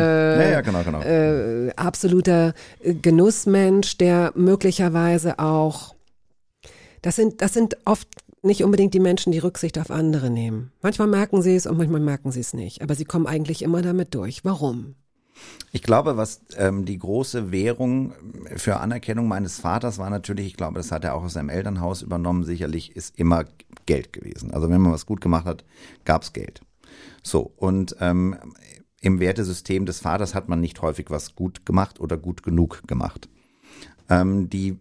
genau. Absoluter Genussmensch, der möglicherweise auch, das sind oft nicht unbedingt die Menschen, die Rücksicht auf andere nehmen. Manchmal merken sie es und manchmal merken sie es nicht. Aber sie kommen eigentlich immer damit durch. Warum? Ich glaube, was die große Währung für Anerkennung meines Vaters war natürlich, ich glaube, das hat er auch aus seinem Elternhaus übernommen, sicherlich ist immer Geld gewesen. Also wenn man was gut gemacht hat, gab's Geld. So, und im Wertesystem des Vaters hat man nicht häufig was gut gemacht oder gut genug gemacht. Die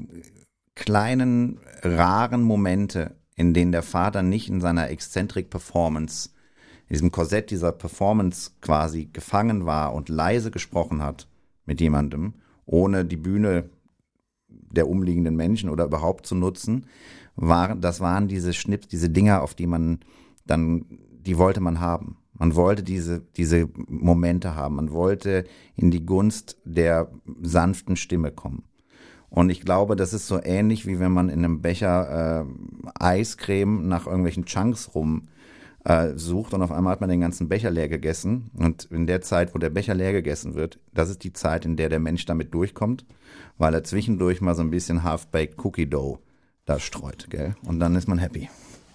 kleinen, raren Momente, in denen der Vater nicht in seiner Exzentrik-Performance, in diesem Korsett dieser Performance quasi gefangen war und leise gesprochen hat mit jemandem, ohne die Bühne der umliegenden Menschen oder überhaupt zu nutzen, das waren diese diese Dinger, auf die man dann, die wollte man haben. Man wollte diese Momente haben. Man wollte in die Gunst der sanften Stimme kommen. Und ich glaube, das ist so ähnlich, wie wenn man in einem Becher Eiscreme nach irgendwelchen Chunks sucht und auf einmal hat man den ganzen Becher leer gegessen. Und in der Zeit, wo der Becher leer gegessen wird, das ist die Zeit, in der Mensch damit durchkommt, weil er zwischendurch mal so ein bisschen Half-Baked Cookie Dough da streut, gell? Und dann ist man happy.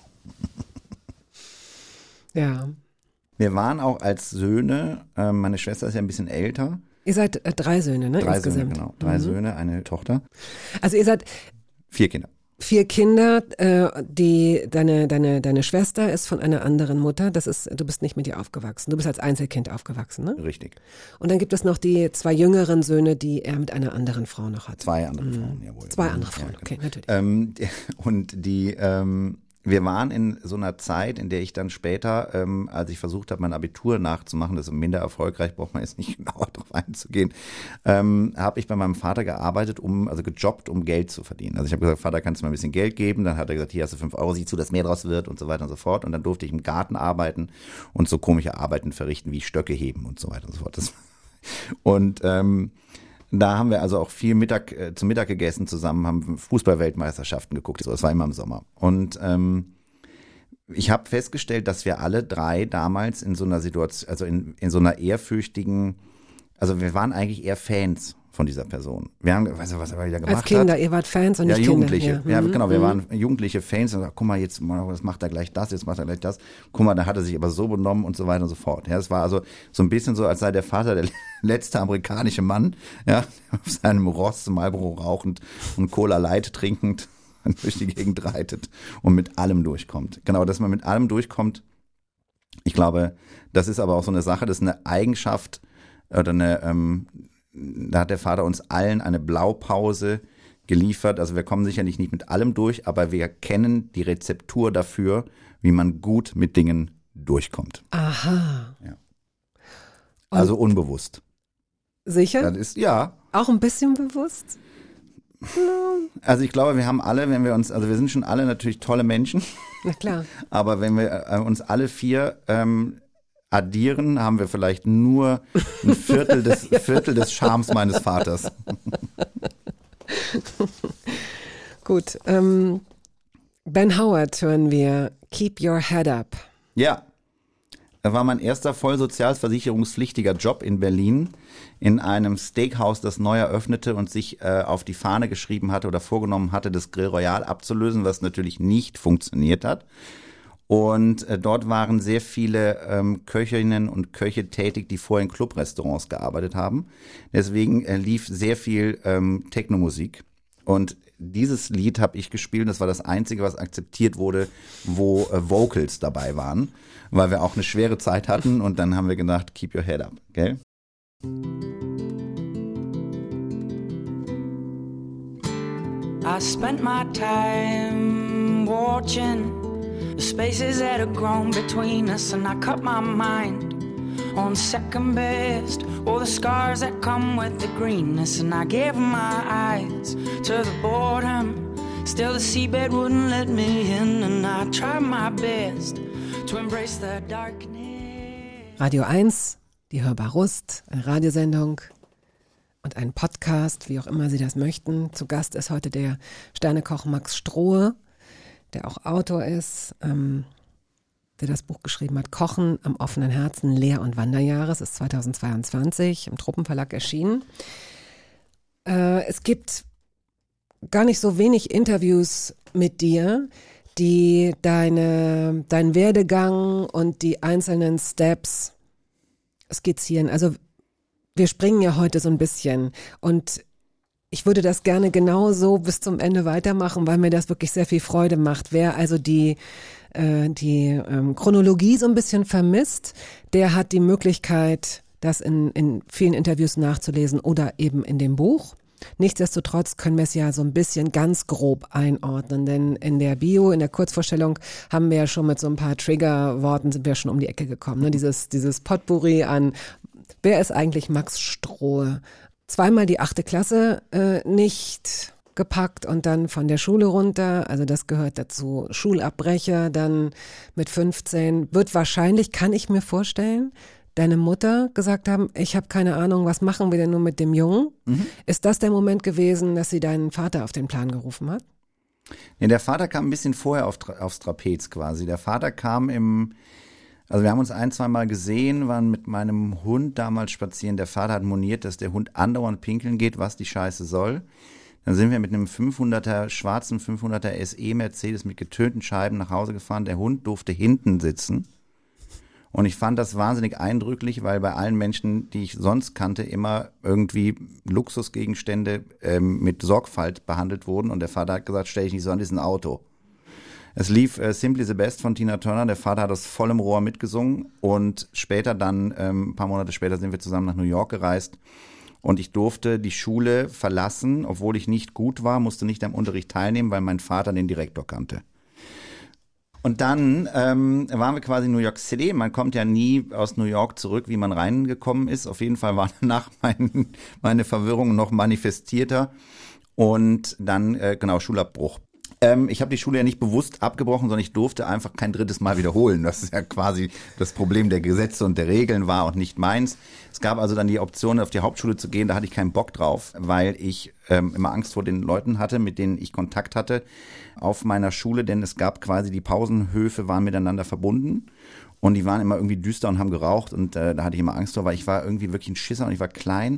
Ja. Wir waren auch als Söhne, meine Schwester ist ja ein bisschen älter. Ihr seid 3 Söhne, ne? 3 insgesamt. Söhne, genau. 3 Söhne, eine Tochter. Also ihr seid 4 Kinder. 4 Kinder, deine Schwester ist von einer anderen Mutter, du bist nicht mit ihr aufgewachsen, du bist als Einzelkind aufgewachsen, ne? Richtig. Und dann gibt es noch die 2 jüngeren Söhne, die er mit einer anderen Frau noch hat. 2 andere Frauen, jawohl. 2 andere Frauen, Ja, okay, natürlich. Und wir waren in so einer Zeit, in der ich dann später, als ich versucht habe, mein Abitur nachzumachen, das ist minder erfolgreich, braucht man jetzt nicht genauer drauf einzugehen, habe ich bei meinem Vater gearbeitet, gejobbt, um Geld zu verdienen. Also ich habe gesagt, Vater, kannst du mir ein bisschen Geld geben? Dann hat er gesagt, hier hast du 5 Euro, sieh zu, dass mehr draus wird und so weiter und so fort. Und dann durfte ich im Garten arbeiten und so komische Arbeiten verrichten, wie Stöcke heben und so weiter und so fort. Und da haben wir also auch viel zum Mittag gegessen zusammen, haben Fußball-Weltmeisterschaften geguckt. So, das war immer im Sommer. Und ich habe festgestellt, dass wir alle 3 damals in so einer Situation, also in so einer ehrfürchtigen, also wir waren eigentlich eher Fans von dieser Person. Wir haben, weißt du, was er wieder gemacht hat? Als Kinder, ihr wart Fans und nicht Kinder. Jugendliche. Ja, genau, wir waren jugendliche Fans und gesagt, guck mal, jetzt macht er gleich das, jetzt macht er gleich das. Guck mal, da hat er sich aber so benommen und so weiter und so fort. Ja, es war also so ein bisschen so, als sei der Vater der letzte amerikanische Mann, ja, auf seinem Ross Marlboro rauchend und Cola Light trinkend durch die Gegend reitet und mit allem durchkommt. Genau, dass man mit allem durchkommt. Ich glaube, das ist aber auch so eine Sache, das ist eine Eigenschaft oder da hat der Vater uns allen eine Blaupause geliefert. Also wir kommen sicherlich nicht mit allem durch, aber wir kennen die Rezeptur dafür, wie man gut mit Dingen durchkommt. Aha. Ja. Also unbewusst. Sicher? Das ist, ja. Auch ein bisschen bewusst? Also ich glaube, wir haben alle, wir sind schon alle natürlich tolle Menschen. Na klar. Aber wenn wir uns alle 4 addieren, haben wir vielleicht nur ein Viertel des Charmes meines Vaters. Gut. Ben Howard hören wir Keep Your Head Up. Ja. Das war mein erster voll sozialversicherungspflichtiger Job in Berlin in einem Steakhouse, das neu eröffnete und sich auf die Fahne geschrieben hatte oder vorgenommen hatte, das Grill Royal abzulösen, was natürlich nicht funktioniert hat. Und dort waren sehr viele Köchinnen und Köche tätig, die vorher in Clubrestaurants gearbeitet haben. Deswegen lief sehr viel Techno-Musik. Und dieses Lied habe ich gespielt. Das war das Einzige, was akzeptiert wurde, wo Vocals dabei waren, weil wir auch eine schwere Zeit hatten. Und dann haben wir gedacht, keep your head up, gell? I spent my time watching the spaces that have grown between us, and I cut my mind on second best, all the scars that come with the greenness, and I gave my eyes to the boredom, still the seabed wouldn't let me in, and I tried my best to embrace the darkness. Radio 1, die Hörbar Rust, eine Radiosendung und ein Podcast, wie auch immer Sie das möchten. Zu Gast ist heute der Sternekoch Max Strohe, der auch Autor ist, der das Buch geschrieben hat, Kochen am offenen Herzen, Lehr- und Wanderjahres, ist 2022 im Truppenverlag erschienen. Es gibt gar nicht so wenig Interviews mit dir, die deinen Werdegang und die einzelnen Steps skizzieren. Also wir springen ja heute so ein bisschen und ich würde das gerne genauso bis zum Ende weitermachen, weil mir das wirklich sehr viel Freude macht. Wer also die Chronologie so ein bisschen vermisst, der hat die Möglichkeit, das in vielen Interviews nachzulesen oder eben in dem Buch. Nichtsdestotrotz können wir es ja so ein bisschen ganz grob einordnen, denn in der Bio, in der Kurzvorstellung haben wir ja schon mit so ein paar Triggerworten sind wir schon um die Ecke gekommen. Ne? Dieses Potpourri an, wer ist eigentlich Max Strohe? Zweimal die 8. Klasse nicht gepackt und dann von der Schule runter, also das gehört dazu, Schulabbrecher, dann mit 15, wird wahrscheinlich, kann ich mir vorstellen, deine Mutter gesagt haben, ich habe keine Ahnung, was machen wir denn nur mit dem Jungen? Mhm. Ist das der Moment gewesen, dass sie deinen Vater auf den Plan gerufen hat? Nee, der Vater kam ein bisschen vorher aufs Trapez quasi. Der Vater kam also wir haben uns 1-2 Mal gesehen, waren mit meinem Hund damals spazieren. Der Vater hat moniert, dass der Hund andauernd pinkeln geht, was die Scheiße soll. Dann sind wir mit einem schwarzen 500er SE Mercedes mit getönten Scheiben nach Hause gefahren. Der Hund durfte hinten sitzen. Und ich fand das wahnsinnig eindrücklich, weil bei allen Menschen, die ich sonst kannte, immer irgendwie Luxusgegenstände mit Sorgfalt behandelt wurden. Und der Vater hat gesagt, stell dich nicht so an, das ist ein Auto. Es lief Simply the Best von Tina Turner. Der Vater hat aus vollem Rohr mitgesungen. Und später dann, ein paar Monate später, sind wir zusammen nach New York gereist. Und ich durfte die Schule verlassen, obwohl ich nicht gut war, musste nicht am Unterricht teilnehmen, weil mein Vater den Direktor kannte. Und dann waren wir quasi in New York City. Man kommt ja nie aus New York zurück, wie man reingekommen ist. Auf jeden Fall war danach meine Verwirrung noch manifestierter. Und dann, Schulabbruch. Ich habe die Schule ja nicht bewusst abgebrochen, sondern ich durfte einfach kein drittes Mal wiederholen. Das ist ja quasi das Problem der Gesetze und der Regeln war und nicht meins. Es gab also dann die Option, auf die Hauptschule zu gehen. Da hatte ich keinen Bock drauf, weil ich immer Angst vor den Leuten hatte, mit denen ich Kontakt hatte auf meiner Schule. Denn es gab quasi, die Pausenhöfe waren miteinander verbunden. Und die waren immer irgendwie düster und haben geraucht. Und da hatte ich immer Angst vor, weil ich war irgendwie wirklich ein Schisser und ich war klein.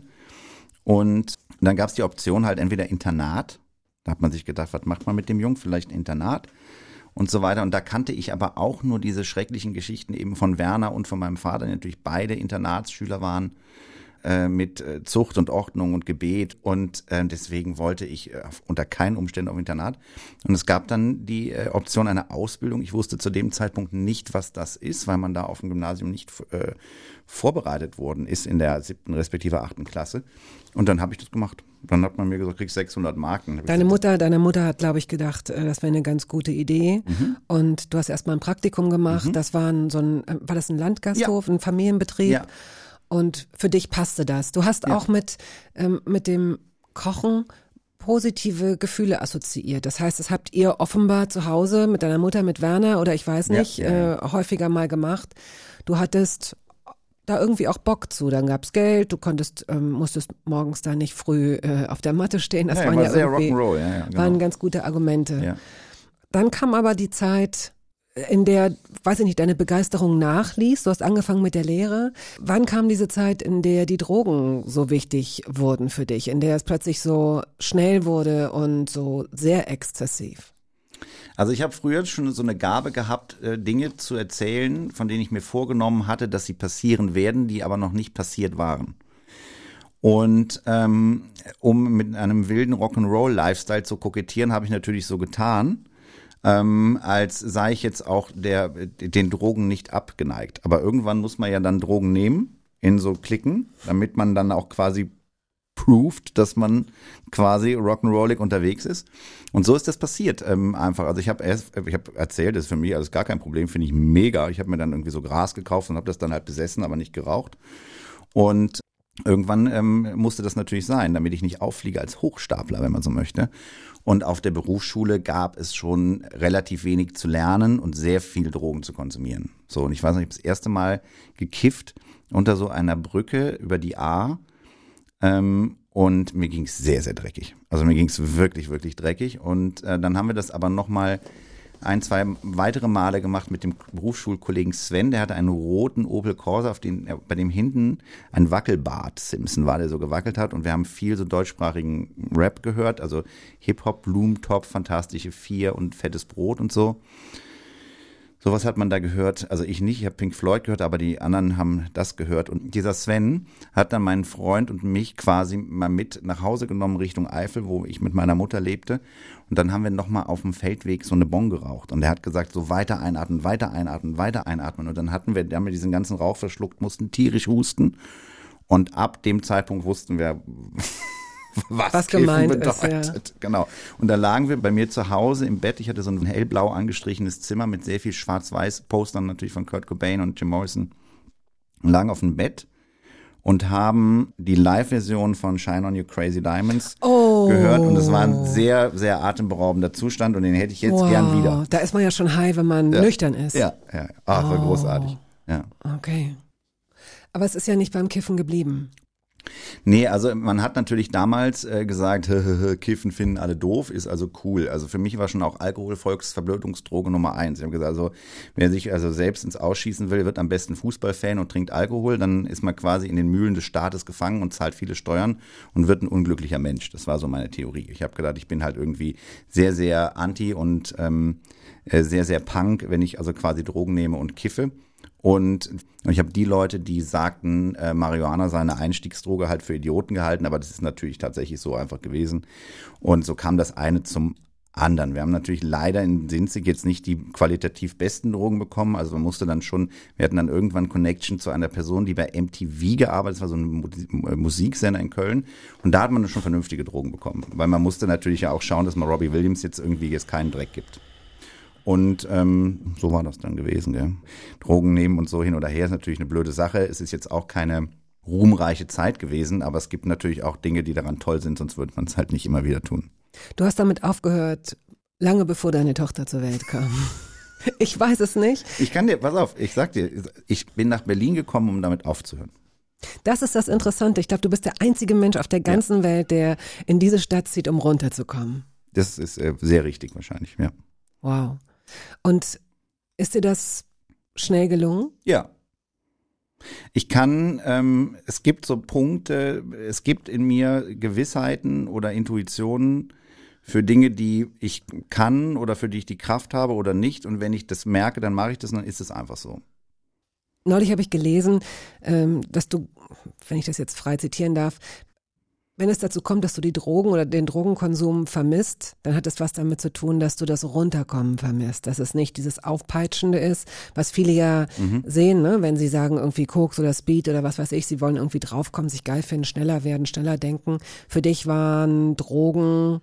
Und dann gab es die Option halt entweder Internat. Da hat man sich gedacht, was macht man mit dem Jungen? Vielleicht ein Internat und so weiter. Und da kannte ich aber auch nur diese schrecklichen Geschichten eben von Werner und von meinem Vater, die natürlich beide Internatsschüler waren mit Zucht und Ordnung und Gebet. Und deswegen wollte ich unter keinen Umständen auf Internat. Und es gab dann die Option einer Ausbildung. Ich wusste zu dem Zeitpunkt nicht, was das ist, weil man da auf dem Gymnasium nicht vorbereitet worden ist in der 7. respektive 8. Klasse. Und dann habe ich das gemacht. Dann hat man mir gesagt, kriegst 600 Marken. Deine Mutter hat, glaube ich, gedacht, das wäre eine ganz gute Idee. Mhm. Und du hast erstmal ein Praktikum gemacht. Mhm. Das war war das ein Landgasthof, ein Familienbetrieb? Ja. Und für dich passte das. Du hast auch mit dem Kochen positive Gefühle assoziiert. Das heißt, das habt ihr offenbar zu Hause mit deiner Mutter, mit Werner oder ich weiß nicht, häufiger mal gemacht. Du hattest da irgendwie auch Bock zu. Dann gab's Geld, du musstest morgens da nicht früh auf der Matte stehen. Das waren ja sehr irgendwie, Rock'n'Roll, genau. Waren ganz gute Argumente. Ja. Dann kam aber die Zeit, in der, weiß ich nicht, deine Begeisterung nachließ. Du hast angefangen mit der Lehre. Wann kam diese Zeit, in der die Drogen so wichtig wurden für dich, in der es plötzlich so schnell wurde und so sehr exzessiv? Also ich habe früher schon so eine Gabe gehabt, Dinge zu erzählen, von denen ich mir vorgenommen hatte, dass sie passieren werden, die aber noch nicht passiert waren. Und um mit einem wilden Rock'n'Roll-Lifestyle zu kokettieren, habe ich natürlich so getan, als sei ich jetzt auch den Drogen nicht abgeneigt. Aber irgendwann muss man ja dann Drogen nehmen, in so Klicken, damit man dann auch quasi proved, dass man quasi rock'n'rollig unterwegs ist. Und so ist das passiert einfach. Also ich habe erzählt, das ist für mich alles gar kein Problem, finde ich mega. Ich habe mir dann irgendwie so Gras gekauft und habe das dann halt besessen, aber nicht geraucht. Und irgendwann musste das natürlich sein, damit ich nicht auffliege als Hochstapler, wenn man so möchte. Und auf der Berufsschule gab es schon relativ wenig zu lernen und sehr viel Drogen zu konsumieren. So, und ich weiß noch, ich habe das erste Mal gekifft unter so einer Brücke über die A. Und mir ging es sehr, sehr dreckig. Also mir ging es wirklich, wirklich dreckig. Und dann haben wir das aber nochmal 1-2 weitere Male gemacht mit dem Berufsschulkollegen Sven. Der hatte einen roten Opel Corsa, bei dem hinten ein Wackelbart Simpson war, der so gewackelt hat. Und wir haben viel so deutschsprachigen Rap gehört, also Hip-Hop, Blumentopf, Fantastische Vier und Fettes Brot und so. Sowas hat man da gehört, also ich nicht, ich habe Pink Floyd gehört, aber die anderen haben das gehört. Und dieser Sven hat dann meinen Freund und mich quasi mal mit nach Hause genommen Richtung Eifel, wo ich mit meiner Mutter lebte. Und dann haben wir nochmal auf dem Feldweg so eine Bon geraucht. Und er hat gesagt, so weiter einatmen, weiter einatmen, weiter einatmen. Und dann haben wir diesen ganzen Rauch verschluckt, mussten tierisch husten. Und ab dem Zeitpunkt wussten wir, was gemeint bedeutet. Ist, ja. Genau. Und da lagen wir bei mir zu Hause im Bett. Ich hatte so ein hellblau angestrichenes Zimmer mit sehr viel schwarz-weiß Postern natürlich von Kurt Cobain und Jim Morrison. Und lagen auf dem Bett und haben die Live-Version von Shine on You Crazy Diamonds gehört. Und es war ein sehr, sehr atemberaubender Zustand und den hätte ich jetzt gern wieder. Da ist man ja schon high, wenn man nüchtern ist. Ja. War großartig. Ja. Okay. Aber es ist ja nicht beim Kiffen geblieben. Nee, also man hat natürlich damals gesagt, Kiffen finden alle doof, ist also cool. Also für mich war schon auch Alkohol Volksverblödungsdroge Nummer 1. Ich habe gesagt, also wer sich also selbst ins Ausschießen will, wird am besten Fußballfan und trinkt Alkohol, dann ist man quasi in den Mühlen des Staates gefangen und zahlt viele Steuern und wird ein unglücklicher Mensch. Das war so meine Theorie. Ich habe gedacht, ich bin halt irgendwie sehr, sehr anti und sehr, sehr punk, wenn ich also quasi Drogen nehme und kiffe. Und ich habe die Leute, die sagten, Marihuana sei eine Einstiegsdroge, halt für Idioten gehalten, aber das ist natürlich tatsächlich so einfach gewesen. Und so kam das eine zum anderen. Wir haben natürlich leider in Sinzig jetzt nicht die qualitativ besten Drogen bekommen, also man musste dann schon, wir hatten dann irgendwann Connection zu einer Person, die bei MTV gearbeitet, das war so ein Musiksender in Köln, und da hat man dann schon vernünftige Drogen bekommen, weil man musste natürlich ja auch schauen, dass man Robbie Williams jetzt keinen Dreck gibt. Und so war das dann gewesen. Gell? Drogen nehmen und so hin oder her ist natürlich eine blöde Sache. Es ist jetzt auch keine ruhmreiche Zeit gewesen, aber es gibt natürlich auch Dinge, die daran toll sind, sonst würde man es halt nicht immer wieder tun. Du hast damit aufgehört, lange bevor deine Tochter zur Welt kam. Ich weiß es nicht. Ich kann dir, pass auf, ich sag dir, ich bin nach Berlin gekommen, um damit aufzuhören. Das ist das Interessante. Ich glaube, du bist der einzige Mensch auf der ganzen Welt, der in diese Stadt zieht, um runterzukommen. Das ist sehr richtig wahrscheinlich, ja. Wow. Und ist dir das schnell gelungen? Ja. Ich kann, es gibt so Punkte, es gibt in mir Gewissheiten oder Intuitionen für Dinge, die ich kann oder für die ich die Kraft habe oder nicht. Und wenn ich das merke, dann mache ich das und dann ist es einfach so. Neulich habe ich gelesen, dass du, wenn ich das jetzt frei zitieren darf, wenn es dazu kommt, dass du die Drogen oder den Drogenkonsum vermisst, dann hat es was damit zu tun, dass du das Runterkommen vermisst. Dass es nicht dieses Aufpeitschende ist, was viele ja sehen, ne? Wenn sie sagen irgendwie Koks oder Speed oder was weiß ich, sie wollen irgendwie draufkommen, sich geil finden, schneller werden, schneller denken. Für dich waren Drogen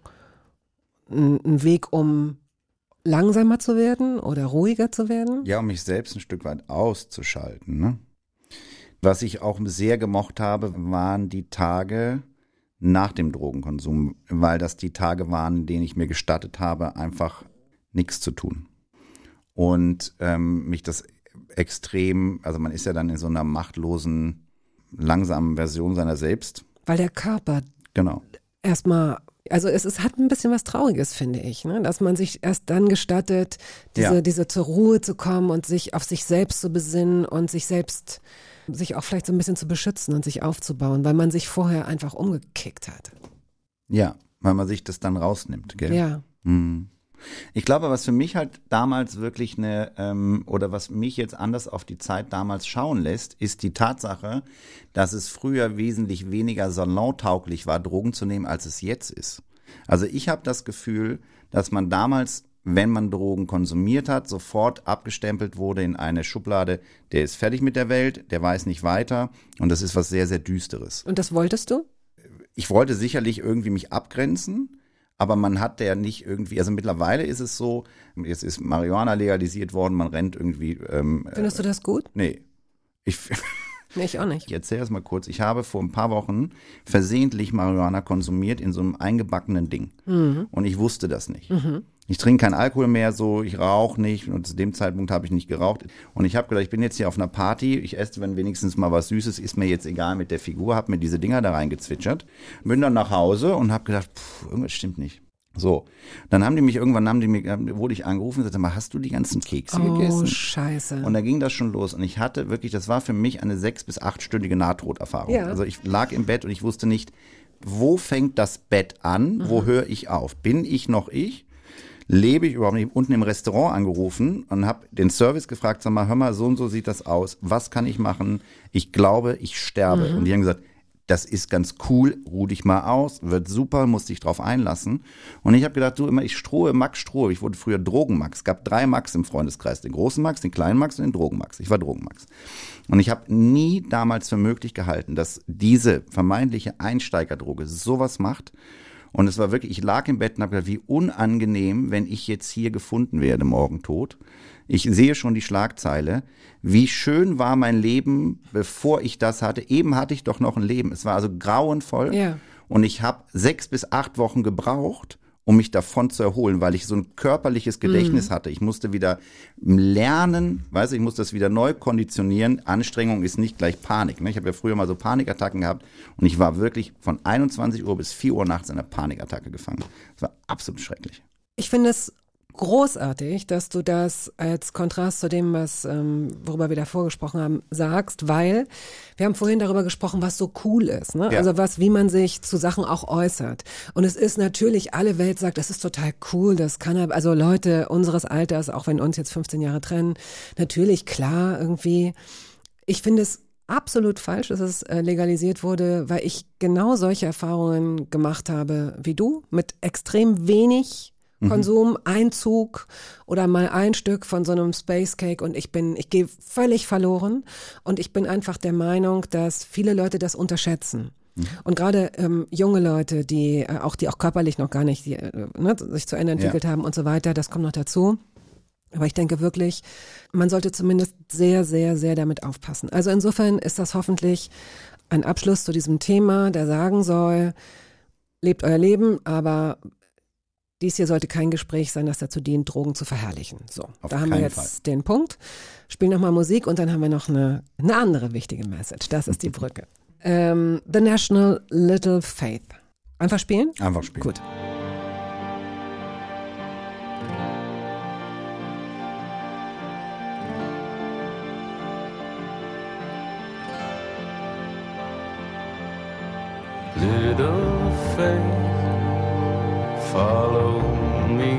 ein Weg, um langsamer zu werden oder ruhiger zu werden? Ja, um mich selbst ein Stück weit auszuschalten. Ne? Was ich auch sehr gemocht habe, waren die Tage nach dem Drogenkonsum, weil das die Tage waren, in denen ich mir gestattet habe, einfach nichts zu tun. Und mich das extrem, also man ist ja dann in so einer machtlosen, langsamen Version seiner selbst. Weil der Körper erstmal, also es hat ein bisschen was Trauriges, finde ich, ne? Dass man sich erst dann gestattet, diese zur Ruhe zu kommen und sich auf sich selbst zu besinnen und sich auch vielleicht so ein bisschen zu beschützen und sich aufzubauen, weil man sich vorher einfach umgekickt hat. Ja, weil man sich das dann rausnimmt, gell? Ja. Ich glaube, was für mich halt damals wirklich oder was mich jetzt anders auf die Zeit damals schauen lässt, ist die Tatsache, dass es früher wesentlich weniger salontauglich war, Drogen zu nehmen, als es jetzt ist. Also ich habe das Gefühl, dass man damals, wenn man Drogen konsumiert hat, sofort abgestempelt wurde in eine Schublade, der ist fertig mit der Welt, der weiß nicht weiter und das ist was sehr, sehr Düsteres. Und das wolltest du? Ich wollte sicherlich irgendwie mich abgrenzen, aber man hat ja nicht irgendwie, also mittlerweile ist es so, jetzt ist Marihuana legalisiert worden, man rennt irgendwie. Findest du das gut? Nee. Nee, ich auch nicht. Ich erzähle das mal kurz. Ich habe vor ein paar Wochen versehentlich Marihuana konsumiert in so einem eingebackenen Ding. Und ich wusste das nicht. Ich trinke keinen Alkohol mehr, so, ich rauche nicht und zu dem Zeitpunkt habe ich nicht geraucht. Und ich habe gedacht, ich bin jetzt hier auf einer Party, ich esse, wenn wenigstens mal was Süßes, ist mir jetzt egal mit der Figur, habe mir diese Dinger da reingezwitschert, bin dann nach Hause und habe gedacht, irgendwas stimmt nicht. So, dann wurde ich angerufen und sagte mal, hast du die ganzen Kekse gegessen? Oh, scheiße. Und da ging das schon los und ich hatte wirklich, das war für mich eine 6- bis 8-stündige Nahtoderfahrung. Ja. Also ich lag im Bett und ich wusste nicht, wo fängt das Bett an, wo höre ich auf? Bin ich noch ich? Lebe ich überhaupt nicht? Unten im Restaurant angerufen und habe den Service gefragt, sag mal, hör mal, so und so sieht das aus. Was kann ich machen? Ich glaube, ich sterbe. Und die haben gesagt, das ist ganz cool, ruh dich mal aus, wird super, musst dich drauf einlassen. Und ich habe gedacht, ich strohe, Max Strohe. Ich wurde früher Drogenmax. Es gab 3 Max im Freundeskreis, den großen Max, den kleinen Max und den Drogenmax. Ich war Drogenmax. Und ich habe nie damals für möglich gehalten, dass diese vermeintliche Einsteigerdroge sowas macht. Und es war wirklich, ich lag im Bett und habe gedacht, wie unangenehm, wenn ich jetzt hier gefunden werde, morgen tot. Ich sehe schon die Schlagzeile. Wie schön war mein Leben, bevor ich das hatte. Eben hatte ich doch noch ein Leben. Es war also grauenvoll. Ja. Und ich habe 6 bis 8 Wochen gebraucht, um mich davon zu erholen, weil ich so ein körperliches Gedächtnis hatte. Ich musste wieder lernen, ich musste das wieder neu konditionieren. Anstrengung ist nicht gleich Panik. Ne? Ich habe ja früher mal so Panikattacken gehabt und ich war wirklich von 21 Uhr bis 4 Uhr nachts in einer Panikattacke gefangen. Das war absolut schrecklich. Ich finde es großartig, dass du das als Kontrast zu dem, worüber wir davor gesprochen haben, sagst, weil wir haben vorhin darüber gesprochen, was so cool ist, ne? Ja. Also wie man sich zu Sachen auch äußert. Und es ist natürlich, alle Welt sagt, das ist total cool, das kann also Leute unseres Alters, auch wenn uns jetzt 15 Jahre trennen, natürlich klar irgendwie. Ich finde es absolut falsch, dass es legalisiert wurde, weil ich genau solche Erfahrungen gemacht habe wie du, mit extrem wenig Konsum, Einzug oder mal ein Stück von so einem Space Cake und ich gehe völlig verloren und ich bin einfach der Meinung, dass viele Leute das unterschätzen. Und gerade junge Leute, die auch körperlich noch gar nicht sich zu Ende entwickelt haben und so weiter, das kommt noch dazu. Aber ich denke wirklich, man sollte zumindest sehr, sehr, sehr damit aufpassen. Also insofern ist das hoffentlich ein Abschluss zu diesem Thema, der sagen soll, lebt euer Leben, aber dies hier sollte kein Gespräch sein, das dazu dient, Drogen zu verherrlichen. So, da haben wir jetzt den Punkt. Spielen nochmal Musik und dann haben wir noch eine andere wichtige Message. Das ist die Brücke. The National Little Faith. Einfach spielen? Einfach spielen. Gut. Little faith, follow me,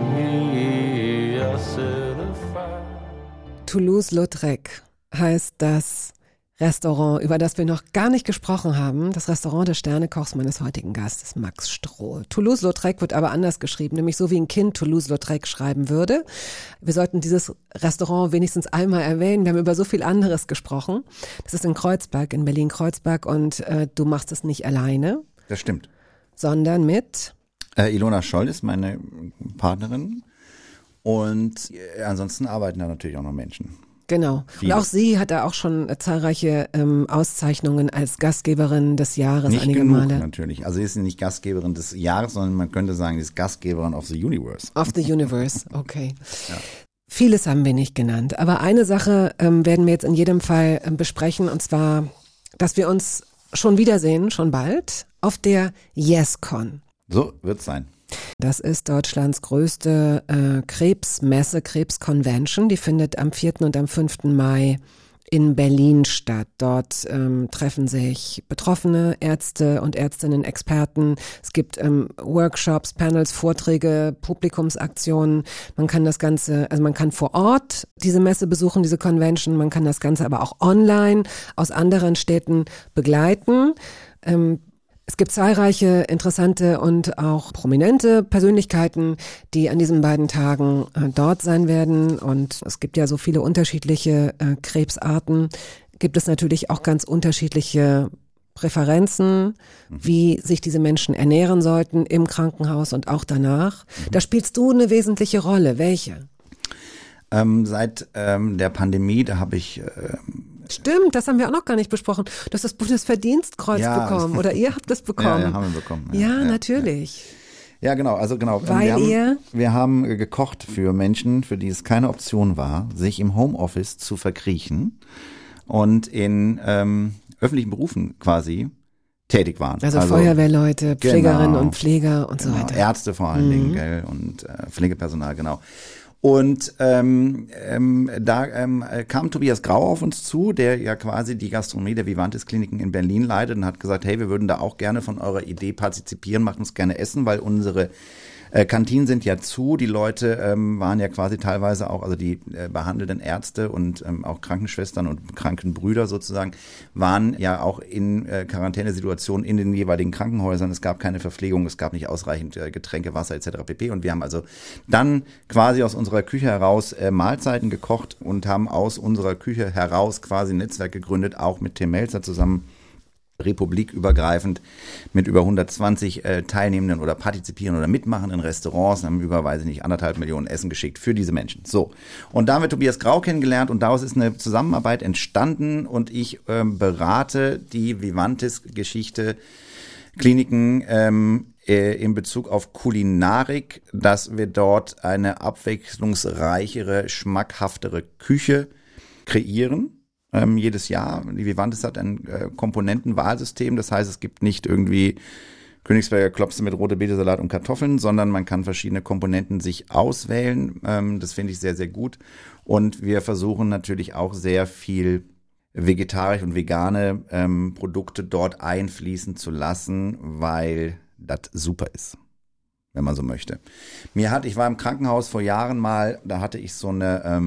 I set a fire. Toulouse-Lautrec heißt das Restaurant, über das wir noch gar nicht gesprochen haben. Das Restaurant des Sternekochs meines heutigen Gastes, Max Stroh. Toulouse-Lautrec wird aber anders geschrieben, nämlich so wie ein Kind Toulouse-Lautrec schreiben würde. Wir sollten dieses Restaurant wenigstens einmal erwähnen. Wir haben über so viel anderes gesprochen. Das ist in Kreuzberg, in Berlin-Kreuzberg und du machst es nicht alleine. Das stimmt. Sondern mit? Ilona Scholl ist meine Partnerin und ansonsten arbeiten da natürlich auch noch Menschen. Genau. Viele. Und auch sie hat da auch schon zahlreiche Auszeichnungen als Gastgeberin des Jahres Nicht einige genug, Male. natürlich. Also sie ist nicht Gastgeberin des Jahres, sondern man könnte sagen, sie ist Gastgeberin of the Universe. Of the Universe, okay. Ja. Vieles haben wir nicht genannt, aber eine Sache werden wir jetzt in jedem Fall besprechen, und zwar, dass wir uns schon wiedersehen, schon bald, auf der YesCon. So wird's sein. Das ist Deutschlands größte Krebsmesse, Krebsconvention. Die findet am 4. und am 5. Mai in Berlin statt. Dort treffen sich Betroffene, Ärzte und Ärztinnen, Experten. Es gibt Workshops, Panels, Vorträge, Publikumsaktionen. Man kann das Ganze, also man kann vor Ort diese Messe besuchen, diese Convention. Man kann das Ganze aber auch online aus anderen Städten begleiten. Es gibt zahlreiche interessante und auch prominente Persönlichkeiten, die an diesen beiden Tagen dort sein werden. Und es gibt ja so viele unterschiedliche Krebsarten. Gibt es natürlich auch ganz unterschiedliche Präferenzen, wie sich diese Menschen ernähren sollten im Krankenhaus und auch danach. Da spielst du eine wesentliche Rolle. Welche? Seit der Pandemie, da habe ich... Stimmt, das haben wir auch noch gar nicht besprochen. Du hast das Bundesverdienstkreuz bekommen oder ihr habt das bekommen. Ja, haben wir bekommen. Ja, natürlich. Ja, genau, also genau. Weil wir haben gekocht für Menschen, für die es keine Option war, sich im Homeoffice zu verkriechen und in öffentlichen Berufen quasi tätig waren. Also Feuerwehrleute, Pflegerinnen und Pfleger und so weiter. Ärzte vor allen Dingen, gell, und Pflegepersonal, genau. Und da kam Tobias Grau auf uns zu, der ja quasi die Gastronomie der Vivantes Kliniken in Berlin leitet, und hat gesagt, hey, wir würden da auch gerne von eurer Idee partizipieren, macht uns gerne Essen, weil unsere Kantinen sind ja zu, die Leute waren ja quasi teilweise auch, also die behandelnden Ärzte und auch Krankenschwestern und Krankenbrüder sozusagen, waren ja auch in Quarantänesituationen in den jeweiligen Krankenhäusern. Es gab keine Verpflegung, es gab nicht ausreichend Getränke, Wasser etc. pp. Und wir haben also dann quasi aus unserer Küche heraus Mahlzeiten gekocht und haben aus unserer Küche heraus quasi ein Netzwerk gegründet, auch mit Tim Melzer zusammen, republikübergreifend mit über 120 Teilnehmenden oder partizipierenden oder mitmachenden Restaurants, haben über, weiß ich nicht, 1,5 Millionen Essen geschickt für diese Menschen. So. Und da haben wir Tobias Grau kennengelernt und daraus ist eine Zusammenarbeit entstanden und ich berate die Vivantes-Geschichte Kliniken in Bezug auf Kulinarik, dass wir dort eine abwechslungsreichere, schmackhaftere Küche kreieren. Jedes Jahr. Die Vivantes hat ein Komponentenwahlsystem. Das heißt, es gibt nicht irgendwie Königsberger Klopse mit rote Beete, Salat und Kartoffeln, sondern man kann verschiedene Komponenten sich auswählen. Das finde ich sehr, sehr gut. Und wir versuchen natürlich auch sehr viel vegetarische und vegane Produkte dort einfließen zu lassen, weil das super ist, wenn man so möchte. Ich war im Krankenhaus vor Jahren mal, da hatte ich so eine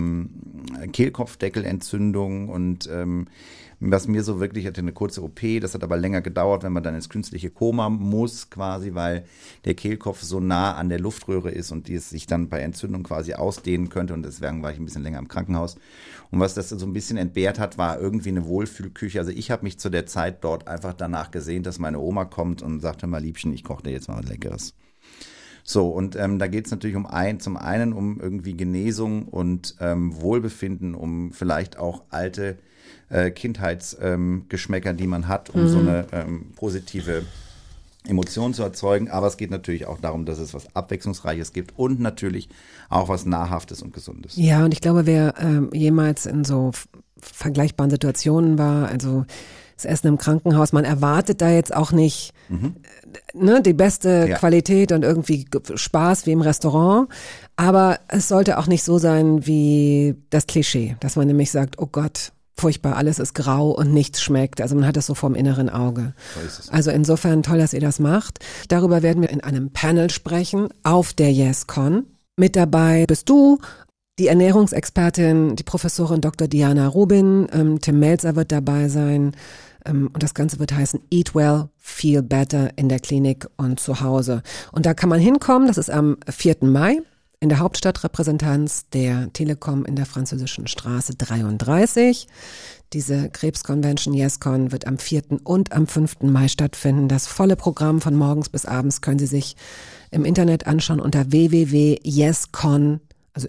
Kehlkopfdeckelentzündung und was mir so wirklich, ich hatte eine kurze OP, das hat aber länger gedauert, wenn man dann ins künstliche Koma muss quasi, weil der Kehlkopf so nah an der Luftröhre ist und die es sich dann bei Entzündung quasi ausdehnen könnte und deswegen war ich ein bisschen länger im Krankenhaus. Und was das so ein bisschen entbehrt hat, war irgendwie eine Wohlfühlküche. Also ich habe mich zu der Zeit dort einfach danach gesehnt, dass meine Oma kommt und sagte mal, Liebchen, ich koche dir jetzt mal was Leckeres. So, und da geht es natürlich zum einen um irgendwie Genesung und Wohlbefinden, um vielleicht auch alte Kindheitsgeschmäcker, die man hat, um so eine positive Emotion zu erzeugen. Aber es geht natürlich auch darum, dass es was Abwechslungsreiches gibt und natürlich auch was Nahrhaftes und Gesundes. Ja, und ich glaube, wer jemals in so vergleichbaren Situationen war, also das Essen im Krankenhaus, man erwartet da jetzt auch nicht die beste Qualität und irgendwie Spaß wie im Restaurant, aber es sollte auch nicht so sein wie das Klischee, dass man nämlich sagt, oh Gott, furchtbar, alles ist grau und nichts schmeckt. Also man hat das so vorm inneren Auge. So ist es. Also insofern toll, dass ihr das macht. Darüber werden wir in einem Panel sprechen auf der YesCon. Mit dabei bist du, die Ernährungsexpertin, die Professorin Dr. Diana Rubin, Tim Melzer wird dabei sein. Und das Ganze wird heißen Eat Well, Feel Better in der Klinik und zu Hause. Und da kann man hinkommen, das ist am 4. Mai in der Hauptstadtrepräsentanz der Telekom in der Französischen Straße 33. Diese Krebsconvention YesCon wird am 4. und am 5. Mai stattfinden. Das volle Programm von morgens bis abends können Sie sich im Internet anschauen unter www.yescon, also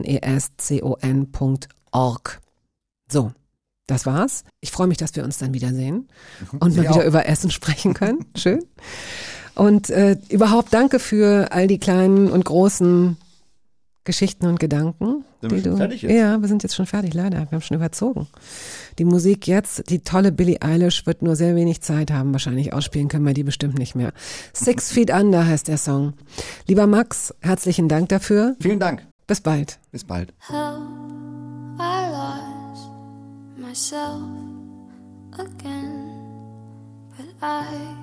yescon.org. So. Das war's. Ich freue mich, dass wir uns dann wiedersehen und mal wieder über Essen sprechen können. Schön. Und überhaupt danke für all die kleinen und großen Geschichten und Gedanken. Sind wir schon fertig jetzt? Ja, wir sind jetzt schon fertig, leider. Wir haben schon überzogen. Die Musik jetzt, die tolle Billie Eilish, wird nur sehr wenig Zeit haben. Wahrscheinlich ausspielen können wir die bestimmt nicht mehr. 6 Feet Under heißt der Song. Lieber Max, herzlichen Dank dafür. Vielen Dank. Bis bald. Bis bald. Myself again, but I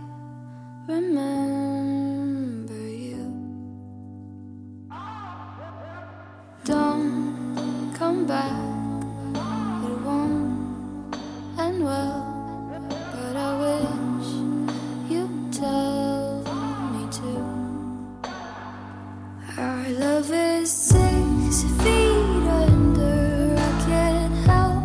remember you. Don't come back, it won't end well, but I wish you'd tell me to. Our love is 6 feet under, I can't help.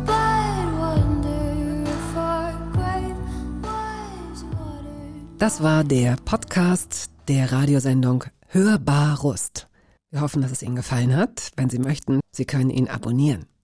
Das war der Podcast der Radiosendung Hörbar Rust. Wir hoffen, dass es Ihnen gefallen hat. Wenn Sie möchten, Sie können ihn abonnieren.